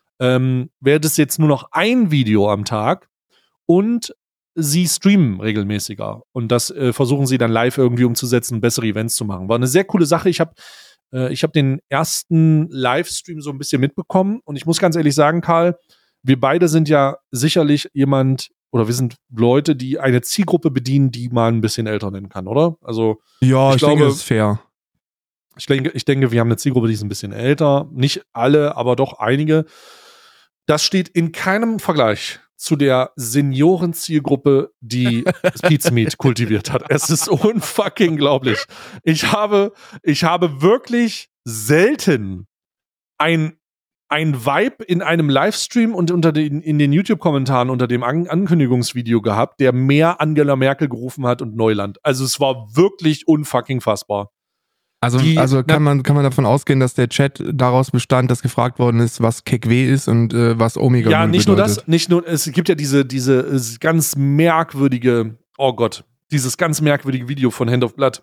Ähm, wäre das jetzt nur noch ein Video am Tag und sie streamen regelmäßiger. Und das äh, versuchen sie dann live irgendwie umzusetzen, bessere Events zu machen. War eine sehr coole Sache. Ich habe äh, ich hab den ersten Livestream so ein bisschen mitbekommen. Und ich muss ganz ehrlich sagen, Karl, wir beide sind ja sicherlich jemand, oder wir sind Leute, die eine Zielgruppe bedienen, die man ein bisschen älter nennen kann, oder? Also Ja, Ich ich, denke, glaube- das ist fair. ich denke, ich denke, wir haben eine Zielgruppe, die ist ein bisschen älter. Nicht alle, aber doch einige. Das steht in keinem Vergleich zu der Senioren-Zielgruppe, die Pete's Meat kultiviert hat. Es ist unfucking glaublich. Ich habe, ich habe wirklich selten ein, ein Vibe in einem Livestream und unter den, in den YouTube-Kommentaren unter dem An- Ankündigungsvideo gehabt, der mehr Angela Merkel gerufen hat und Neuland. Also es war wirklich unfucking fassbar. Also, Die- also kann man kann man davon ausgehen, dass der Chat daraus bestand, dass gefragt worden ist, was Kek-W ist und äh, was Omega Ja, null nicht nur bedeutet. das, nicht nur, es gibt ja diese, diese äh, ganz merkwürdige, oh Gott, dieses ganz merkwürdige Video von Hand of Blood,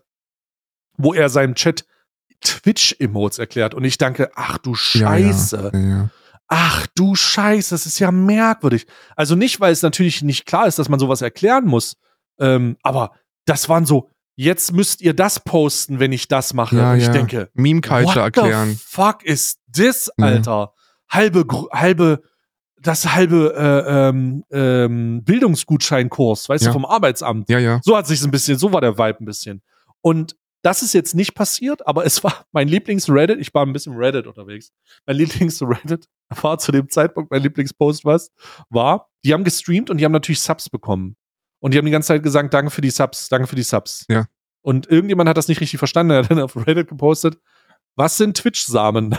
wo er seinem Chat Twitch-Emotes erklärt und ich danke, ach du Ja, ja, Scheiße. ja, ja. ach du Scheiße, das ist ja merkwürdig. Also nicht, weil es natürlich nicht klar ist, dass man sowas erklären muss, ähm, aber das waren so, jetzt müsst ihr das posten, wenn ich das mache. Ja, und ich ja. denke, Meme-Culture what the erklären. fuck is this, Ja. Alter? Halbe, gr- halbe, das halbe äh, ähm, ähm, Bildungsgutscheinkurs, weißt Ja. du, vom Arbeitsamt. Ja, ja. So hat sich ein bisschen, so war der Vibe ein bisschen. Und das ist jetzt nicht passiert, aber es war mein Lieblings-Reddit. Ich war ein bisschen Reddit unterwegs. Mein Lieblings-Reddit war zu dem Zeitpunkt mein Lieblingspost, was war, die haben gestreamt und die haben natürlich Subs bekommen. Und die haben die ganze Zeit gesagt, danke für die Subs, danke für die Subs. Ja. Und irgendjemand hat das nicht richtig verstanden, er hat dann auf Reddit gepostet, was sind Twitch-Samen?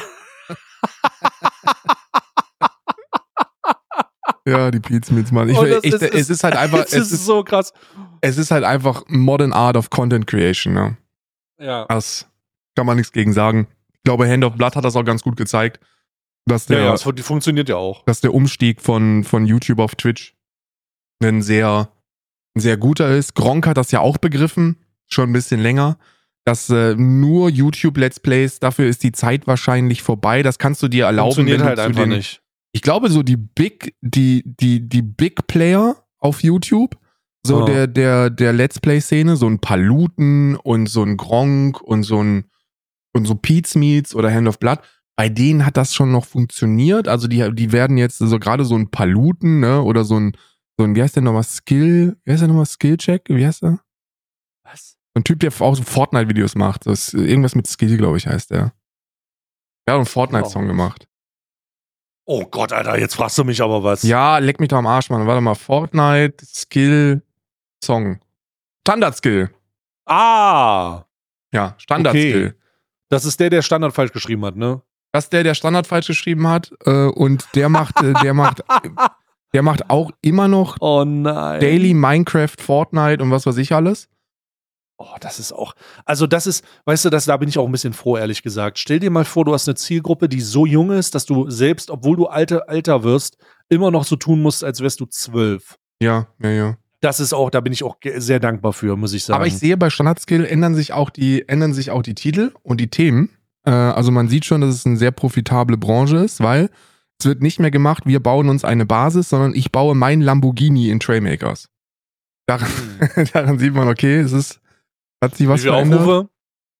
Ja, die Pizmeets, Mann. Ich, Und das ich, ist- es ist halt einfach, Das es ist ist, so krass. es ist halt einfach Modern Art of Content Creation, ne? Ja. Das kann man nichts gegen sagen. Ich glaube, Hand of Blood hat das auch ganz gut gezeigt, dass Ja, der, ja, es fu- die funktioniert ja auch. dass der Umstieg von, von YouTube auf Twitch ein sehr, ein sehr guter ist. Gronk hat das ja auch begriffen, schon ein bisschen länger, dass äh, nur YouTube-Let's Plays, dafür ist die Zeit wahrscheinlich vorbei. Das kannst du dir erlauben, Funktioniert wenn du halt zu einfach den, nicht. Ich glaube, so die Big, die, die, die Big Player auf YouTube, so Oh. der, der, der Let's Play-Szene, so ein Paluten und so ein Gronk und so ein, und so Pizmeets oder Hand of Blood, bei denen hat das schon noch funktioniert. Also die, die werden jetzt so gerade so ein Paluten, ne, oder so ein, so ein, wie heißt der nochmal, Skill, wie heißt der nochmal, Skill-Check, wie heißt der? Was? So ein Typ, der auch so Fortnite-Videos macht. Das ist irgendwas mit Skill, glaube ich, heißt der. Der hat einen Fortnite-Song Oh. gemacht. Oh Gott, Alter, jetzt fragst du mich aber was. Ja, leck mich doch am Arsch, Mann. Warte mal, Fortnite, Skill, Song. Standard-Skill. Ah, Ja, Standard-Skill. Okay. das ist der, der Standard falsch geschrieben hat, ne? Das ist der, der Standard falsch geschrieben hat. Äh, und der macht, äh, der macht, der macht auch immer noch Oh nein. Daily Minecraft, Fortnite und was weiß ich alles. Oh, das ist auch, also das ist, weißt du, das, da bin ich auch ein bisschen froh, ehrlich gesagt. Stell dir mal vor, du hast eine Zielgruppe, die so jung ist, dass du selbst, obwohl du alter, alter wirst, immer noch so tun musst, als wärst du zwölf. Ja, ja, ja. Das ist auch, da bin ich auch ge- sehr dankbar für, muss ich sagen. Aber ich sehe, bei Standard-Skill ändern sich auch die, ändern sich auch die Titel und die Themen. Äh, also man sieht schon, dass es eine sehr profitable Branche ist, weil es wird nicht mehr gemacht, wir bauen uns eine Basis, sondern ich baue mein Lamborghini in Trailmakers. Daran, daran sieht man, okay, es ist, hat sich was Wie viele verändert. Aufrufe?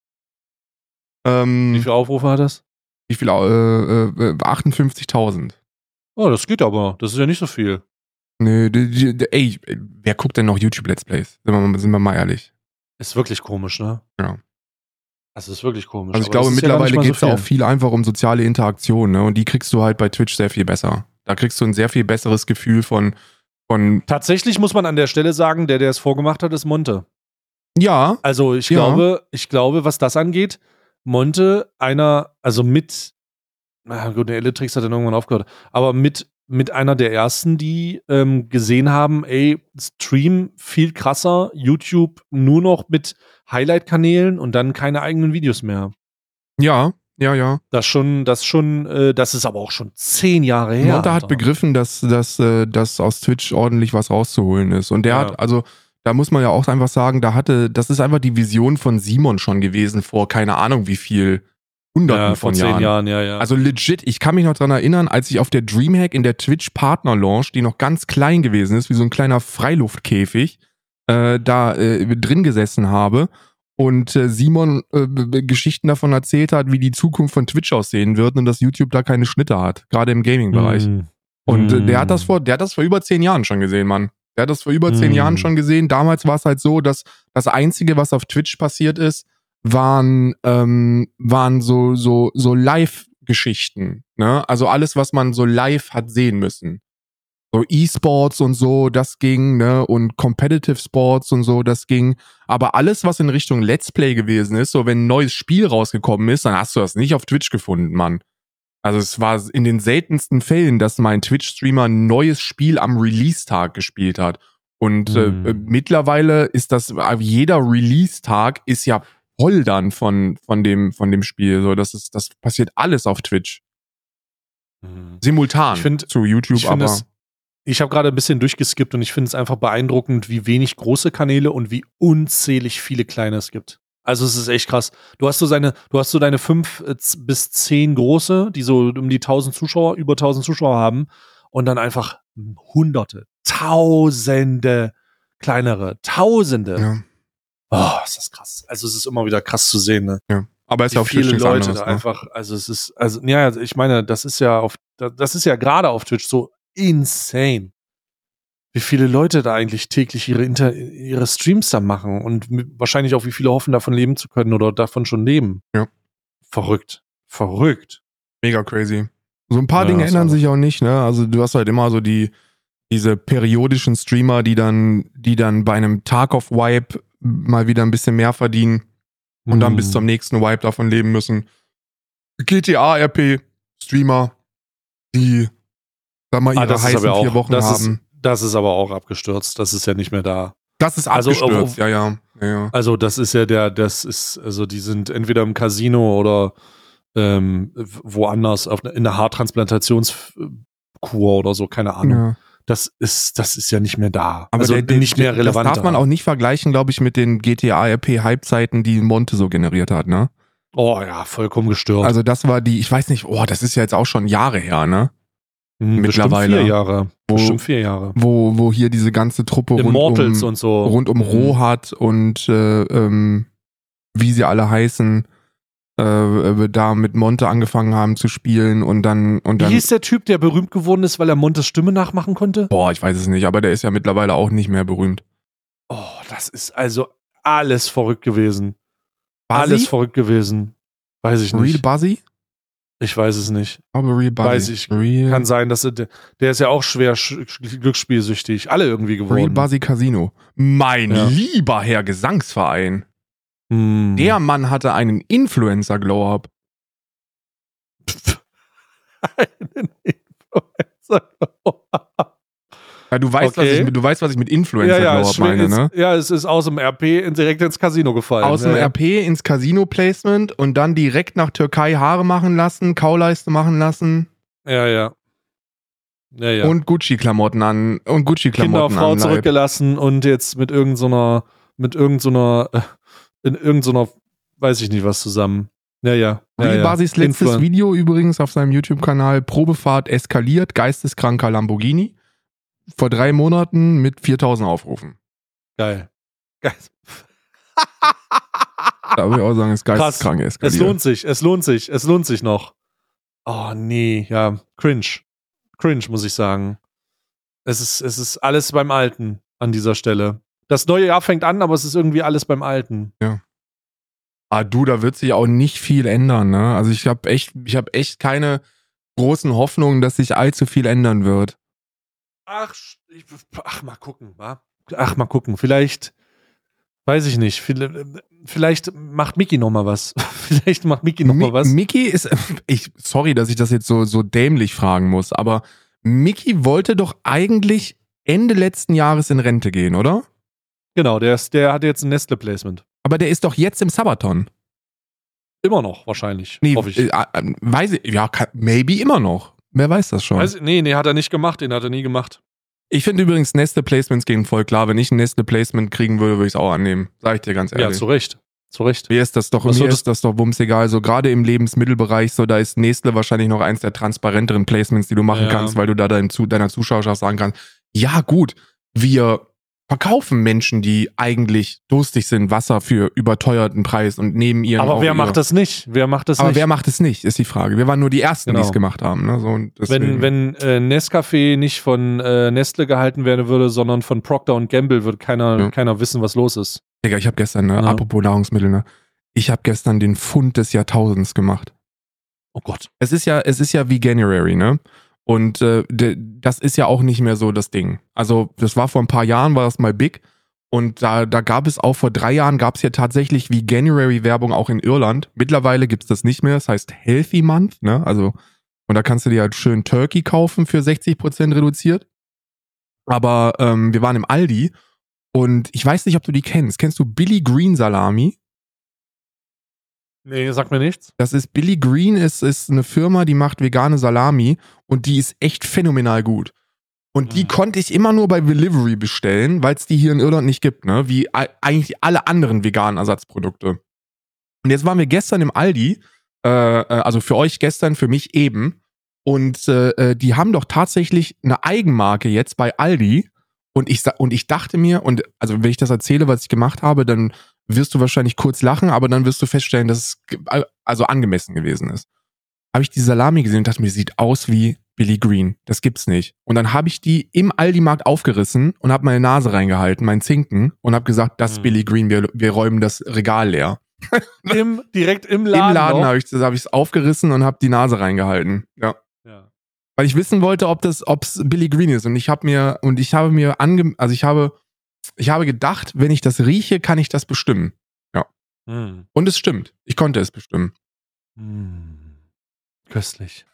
Ähm, Wie viele Aufrufe hat das? Wie viel? Äh, äh, achtundfünfzigtausend. Oh, das geht aber. Das ist ja nicht so viel. Nee, die, die, die, ey, wer guckt denn noch YouTube-Let's Plays? Sind wir, mal- sind wir mal ehrlich. Ist wirklich komisch, ne? Ja. Das ist wirklich komisch. Also ich aber glaube, das ist ja gar mittlerweile nicht mal geht es so auch viel einfach um soziale Interaktion, ne? Und die kriegst du halt bei Twitch sehr viel besser. Da kriegst du ein sehr viel besseres Gefühl von, von Tatsächlich muss man an der Stelle sagen, der, der es vorgemacht hat, ist Monte. ja, Also ich Ja. glaube, ich glaube, was das angeht, Monte, einer, also mit, na gut, der Elytrix hat dann irgendwann aufgehört, aber mit, mit einer der ersten, die ähm, gesehen haben, ey, Stream viel krasser, YouTube nur noch mit Highlight-Kanälen und dann keine eigenen Videos mehr. ja, ja, ja. Das schon, das schon, äh, das ist aber auch schon zehn Jahre her. Monta hat Alter. begriffen, dass, dass, äh, dass aus Twitch ordentlich was rauszuholen ist. Und der Ja. hat, also da muss man ja auch einfach sagen, da hatte, das ist einfach die Vision von Simon schon gewesen vor keine Ahnung wie viel Hunderten ja, vor von zehn Jahren. Jahren, ja, ja. Also legit, ich kann mich noch dran erinnern, als ich auf der Dreamhack in der Twitch Partner Launch, die noch ganz klein gewesen ist, wie so ein kleiner Freiluftkäfig, äh, da äh, drin gesessen habe und äh, Simon äh, b- Geschichten davon erzählt hat, wie die Zukunft von Twitch aussehen wird und dass YouTube da keine Schnitte hat, gerade im Gaming-Bereich. Mm. Und äh, der Mm. hat das vor, der hat das vor über zehn Jahren schon gesehen, Mann. Der hat das vor über zehn Mm. Jahren schon gesehen. Damals war es halt so, dass das Einzige, was auf Twitch passiert ist, waren, ähm, waren so, so, so Live-Geschichten. Ne? Also alles, was man so live hat sehen müssen. So E-Sports und so, das ging, ne? Und Competitive Sports und so, das ging. Aber alles, was in Richtung Let's Play gewesen ist, so wenn ein neues Spiel rausgekommen ist, dann hast du das nicht auf Twitch gefunden, Mann. Also es war in den seltensten Fällen, dass mein Twitch-Streamer ein neues Spiel am Release-Tag gespielt hat. Und Hm. äh, mittlerweile ist das, jeder Release-Tag ist ja voll dann von, von dem, von dem Spiel. So, das ist, das passiert alles auf Twitch. Mm. Simultan Ich find- zu YouTube, Ich finde aber. es, ich habe gerade ein bisschen durchgeskippt und ich finde es einfach beeindruckend, wie wenig große Kanäle und wie unzählig viele kleine es gibt. Also es ist echt krass. Du hast so seine, du hast so deine fünf bis zehn große, die so um die tausend Zuschauer, über tausend Zuschauer haben und dann einfach hunderte, tausende kleinere, tausende. Ja. Oh, ist das krass. Also es ist immer wieder krass zu sehen, ne? Ja. Aber es ist Wie ja auf viele Twitch nichts Leute anderes, da ne? einfach, also es ist, also ja, ich meine, das ist ja auf, das ist ja gerade auf Twitch so insane. Wie viele Leute da eigentlich täglich ihre Inter ihre Streams da machen und m- wahrscheinlich auch wie viele hoffen, davon leben zu können oder davon schon leben. Ja. Verrückt. Verrückt. Mega crazy. So ein paar Ja, Dinge ist ändern aber- sich auch nicht, ne? Also du hast halt immer so die, diese periodischen Streamer, die dann, die dann bei einem Tag of Wipe mal wieder ein bisschen mehr verdienen und dann Hm. bis zum nächsten Wipe davon leben müssen. G T A-R P-Streamer, die sag mal Ah, ihre das ist heißen aber vier auch, Wochen das haben. ist, das ist aber auch abgestürzt. Das ist ja nicht mehr da. Das ist also, abgestürzt, oh, oh. ja, ja, ja, ja. Also das ist ja der, das ist, also die sind entweder im Casino oder ähm, woanders auf, in einer Haartransplantationskur oder so, keine Ahnung. ja. Das ist, das ist ja nicht mehr da. Aber also der, der, nicht mehr der- relevant. Das darf man auch nicht vergleichen, glaube ich, mit den G T A-R P-Hypezeiten, die Monte so generiert hat, ne? Oh ja, vollkommen gestört. Also das war die, ich weiß nicht, oh, das ist ja jetzt auch schon Jahre her, ne? Hm, mittlerweile. Bestimmt vier Jahre. Wo- Bestimmt vier Jahre. Wo, wo hier diese ganze Truppe rund Immortals um, und so. rund um Mhm. Rohat und äh, ähm, wie sie alle heißen, äh, da mit Monte angefangen haben zu spielen und dann und Wie dann. hieß der Typ, der berühmt geworden ist, weil er Montes Stimme nachmachen konnte? Boah, ich weiß es nicht, aber der ist ja mittlerweile auch nicht mehr berühmt. Oh, das ist also alles verrückt gewesen. Buzzy? Alles verrückt gewesen. Weiß ich Real nicht. Buzzy? Ich weiß es nicht. Aber Real Buzzy. Weiß ich. Real, Kann sein, dass er, der ist ja auch schwer sch- glücksspielsüchtig. Alle irgendwie geworden. Real Buzzy Casino. Mein Ja. lieber Herr Gesangsverein. Hm. Der Mann hatte einen Influencer-Glow-Up. Einen Influencer. Ja, du weißt, was Okay. ich, mit- du weißt, was ich mit ja, ja, Influencer-Glow-Up es schwer- meine, ne? es, ja, es ist aus dem R P in- direkt ins Casino gefallen. Aus dem ja, R P ins Casino-Placement und dann direkt nach Türkei Haare machen lassen, Kauleiste machen lassen Ja, ja. Ja, ja. und Gucci-Klamotten an und Kinder, Gucci-Klamotten Frau an. Leib. zurückgelassen und jetzt mit irgendeiner, mit irgendeiner, äh, in irgendeiner, weiß ich nicht was zusammen. Ja, ja. ja, Real ja. Buzzys letztes Influen- Video übrigens auf seinem YouTube-Kanal: Probefahrt eskaliert, geisteskranker Lamborghini. Vor drei Monaten mit viertausend Aufrufen. Geil. Geil. Da würde ich auch sagen, ist geisteskrank Es eskaliert. lohnt sich, es lohnt sich, es lohnt sich noch. Oh nee, ja, cringe. Cringe, muss ich sagen. Es ist, es ist alles beim Alten an dieser Stelle. Das neue Jahr fängt an, aber es ist irgendwie alles beim Alten. Ah, du, da wird sich auch nicht viel ändern, ne? Also ich habe echt, ich habe echt keine großen Hoffnungen, dass sich allzu viel ändern wird. Ach, ich, ach, mal gucken, wa? Ach, mal gucken. Vielleicht, weiß ich nicht. Vielleicht, vielleicht macht Mickey noch mal was. Vielleicht macht Mickey noch mal Mi- was. Mickey ist, ich, sorry, dass ich das jetzt so, so dämlich fragen muss, aber Mickey wollte doch eigentlich Ende letzten Jahres in Rente gehen, oder? Genau, der, ist, der hat jetzt ein Nestle-Placement. Aber der ist doch jetzt im Sabaton. Immer noch, wahrscheinlich. Nee, hoffe ich. äh, äh, weiß ich, ja, kann, maybe immer noch. Wer weiß das schon. Weiß, nee, nee, hat er nicht gemacht. Den hat er nie gemacht. Ich finde übrigens, Nestle-Placements gehen voll klar. Wenn ich ein Nestle-Placement kriegen würde, würde ich es auch annehmen. Sag ich dir ganz Ja, ehrlich. zu Recht. Zu Recht. Mir ist das doch, Was mir würdest- ist das doch wumms egal. So gerade im Lebensmittelbereich, so da ist Nestle wahrscheinlich noch eins der transparenteren Placements, die du machen Ja. kannst, weil du da dein, zu, deiner Zuschauerschaft sagen kannst, ja gut, wir verkaufen Menschen, die eigentlich durstig sind, Wasser für überteuerten Preis und neben ihren Aber auch wer ihr- macht das nicht? Wer macht das Aber nicht? wer macht es nicht, ist die Frage. Wir waren nur die Ersten, die Genau. es gemacht haben. Ne? So, und wenn deswegen- wenn äh, Nescafé nicht von äh, Nestle gehalten werden würde, sondern von Procter und Gamble, würde keiner, Ja. keiner wissen, was los ist. Digga, ich habe gestern, ne, Ja. apropos Nahrungsmittel, ne, ich habe gestern den Fund des Jahrtausends gemacht. Oh Gott. Es ist ja, es ist ja Veganuary, ne? Und äh, de, das ist ja auch nicht mehr so das Ding. Also das war vor ein paar Jahren, war das mal big. Und da, da gab es auch vor drei Jahren, gab es ja tatsächlich Veganuary-Werbung auch in Irland. Mittlerweile gibt es das nicht mehr. Das heißt Healthy Month, ne? Also, und da kannst du dir halt schön Turkey kaufen für sechzig Prozent reduziert. Aber ähm, wir waren im Aldi und ich weiß nicht, ob du die kennst. Kennst du Billy Green Salami? Nee, sag mir nichts. Das ist Billy Green, ist, ist eine Firma, die macht vegane Salami und die ist echt phänomenal gut. Und die Mhm. konnte ich immer nur bei Delivery bestellen, weil es die hier in Irland nicht gibt, ne? Wie a- eigentlich alle anderen veganen Ersatzprodukte. Und jetzt waren wir gestern im Aldi, äh, also für euch gestern, für mich eben. Und äh, die haben doch tatsächlich eine Eigenmarke jetzt bei Aldi. Und ich, und ich dachte mir, und also wenn ich das erzähle, was ich gemacht habe, dann wirst du wahrscheinlich kurz lachen, aber dann wirst du feststellen, dass es also angemessen gewesen ist. Habe ich die Salami gesehen und dachte mir, sieht aus wie Billy Green. Das gibt's nicht. Und dann habe ich die im Aldi-Markt aufgerissen und habe meine Nase reingehalten, meinen Zinken, und habe gesagt, das ist Hm. Billy Green, wir, wir räumen das Regal leer. Im, direkt im Laden. Im Laden noch? habe ich es hab ich's aufgerissen und habe die Nase reingehalten. Ja. Ja. Weil ich wissen wollte, ob das, ob's Billy Green ist. Und ich habe mir, und ich habe mir ange, also ich habe, ich habe gedacht, wenn ich das rieche, kann ich das bestimmen. Ja. Hm. Und es stimmt. Ich konnte es bestimmen. Hm. Köstlich.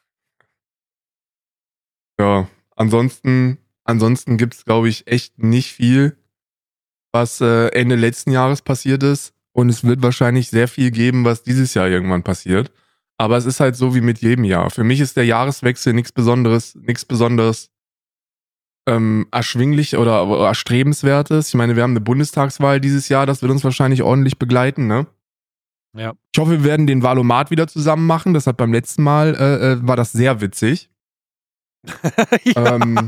Ja. Ansonsten, ansonsten gibt's, glaube ich, echt nicht viel, was äh, Ende letzten Jahres passiert ist. Und es wird wahrscheinlich sehr viel geben, was dieses Jahr irgendwann passiert. Aber es ist halt so wie mit jedem Jahr. Für mich ist der Jahreswechsel nichts Besonderes, nichts Besonderes ähm, erschwinglich oder, oder erstrebenswertes. Ich meine, wir haben eine Bundestagswahl dieses Jahr, das wird uns wahrscheinlich ordentlich begleiten, ne? Ja. Ich hoffe, wir werden den Valomat wieder zusammen machen. Das hat beim letzten Mal, äh, äh, war das sehr witzig. ja. Ähm,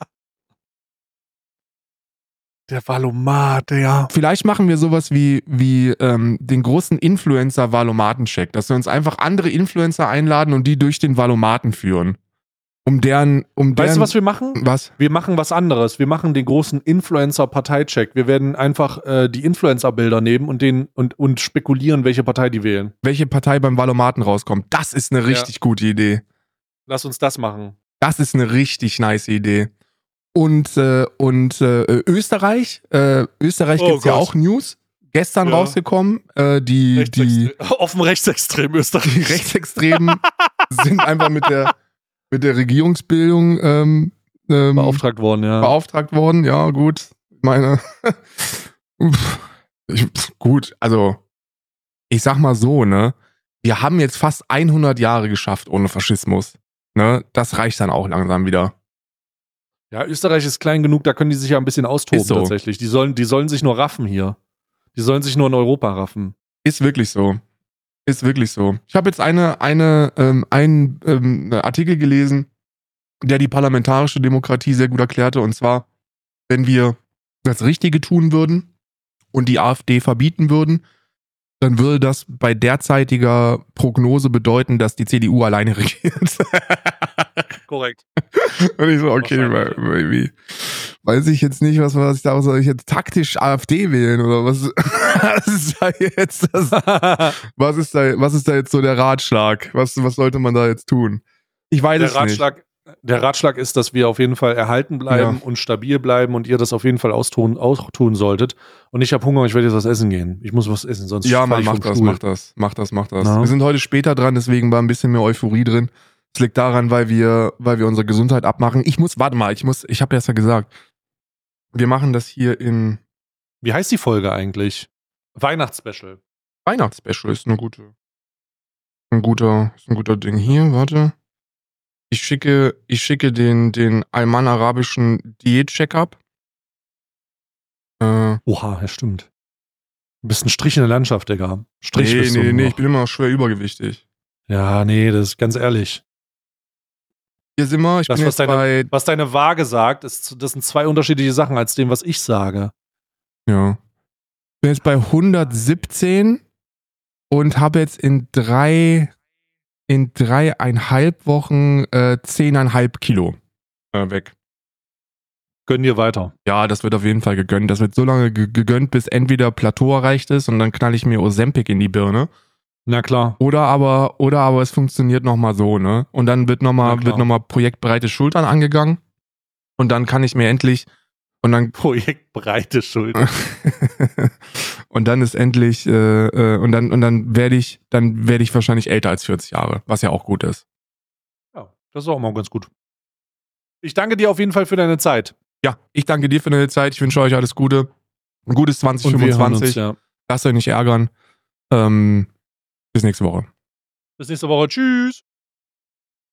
Der Valomat, ja. Vielleicht machen wir sowas wie, wie ähm, den großen Influencer-Valomaten-Check, dass wir uns einfach andere Influencer einladen und die durch den Valomaten führen. Um deren, um deren... Weißt du, was wir machen? Was? Wir machen was anderes. Wir machen den großen Influencer-Parteicheck. Wir werden einfach äh, die Influencer-Bilder nehmen und, den, und, und spekulieren, welche Partei die wählen. Welche Partei beim Valomaten rauskommt. Das ist eine richtig Ja. gute Idee. Lass uns das machen. Das ist eine richtig nice Idee. Und, äh, und äh, Österreich, äh, Österreich Oh gibt's ja Gott. auch News. Gestern Ja. rausgekommen, äh, die, die, Rechtsextre- Offen rechtsextrem Österreich. die Rechtsextremen sind einfach mit der, mit der Regierungsbildung ähm, ähm, beauftragt worden, ja. beauftragt worden. Ja, gut. Meine, ich, gut, also ich sag mal so, ne, wir haben jetzt fast hundert Jahre geschafft ohne Faschismus. Ne, das reicht dann auch langsam wieder. Ja, Österreich ist klein genug, da können die sich ja ein bisschen austoben Ist so. tatsächlich. Die sollen, die sollen sich nur raffen hier. Die sollen sich nur in Europa raffen. Ist wirklich so. Ist wirklich so. Ich habe jetzt eine, eine, ähm, einen ähm, Artikel gelesen, der die parlamentarische Demokratie sehr gut erklärte. Und zwar, wenn wir das Richtige tun würden und die AfD verbieten würden, dann würde das bei derzeitiger Prognose bedeuten, dass die C D U alleine regiert. Korrekt. Und ich so, okay, Wahrscheinlich. maybe. Weiß ich jetzt nicht, was, was ich da, soll ich jetzt taktisch AfD wählen oder was, was ist da jetzt das, was ist da, was ist da jetzt so der Ratschlag? Was, was sollte man da jetzt tun? Ich weiß Der es Ratschlag, der Ratschlag ist, dass wir auf jeden Fall erhalten bleiben Ja. und stabil bleiben und ihr das auf jeden Fall austun, auch tun solltet. Und ich habe Hunger, ich werde jetzt was essen gehen. Ich muss was essen, sonst nicht. Ja, fall man, ich mach vom das, Stuhl. mach das, mach das, mach das. Na? Wir sind heute später dran, deswegen war ein bisschen mehr Euphorie drin. Es liegt daran, weil wir, weil wir unsere Gesundheit abmachen. Ich muss, warte mal, ich muss, ich habe ja ja gesagt, wir machen das hier in Wie heißt die Folge eigentlich? Weihnachtsspecial. Weihnachtsspecial, ist eine gute, ein guter, ist ein guter Ding. Hier, warte. Ich schicke, ich schicke den, den Alman arabischen Diät-Check-up. Äh, Oha, ja stimmt. Du bist ein Strich in der Landschaft, Digga. Strich nee, bist nee, du nee, noch. ich bin immer noch schwer übergewichtig. Ja, nee, das ist ganz ehrlich. Hier sind wir, ich Das, bin was jetzt deine, bei, was deine Waage sagt, ist, das sind zwei unterschiedliche Sachen als dem, was ich sage. ja. bin jetzt bei hundertsiebzehn und habe jetzt in drei, in dreieinhalb Wochen äh, zehneinhalb Kilo äh, weg. Gönn dir weiter. Ja, das wird auf jeden Fall gegönnt. Das wird so lange ge- gegönnt, bis entweder Plateau erreicht ist und dann knall ich mir Ozempic in die Birne. Na klar. Oder aber, oder aber es funktioniert nochmal so, ne? Und dann wird nochmal, Na klar. wird nochmal Projekt breite Schultern angegangen. Und dann kann ich mir endlich, und dann, Projekt breite Schulter. und dann ist endlich, äh, äh, und dann, und dann werde ich, dann werde ich wahrscheinlich älter als vierzig Jahre, was ja auch gut ist. Ja, das ist auch mal ganz gut. Ich danke dir auf jeden Fall für deine Zeit. Ja, ich danke dir für deine Zeit. Ich wünsche euch alles Gute. Ein gutes zwanzig Und wir hören fünfundzwanzig. uns, ja. Lasst euch nicht ärgern. Ähm, bis nächste Woche. Bis nächste Woche. Tschüss.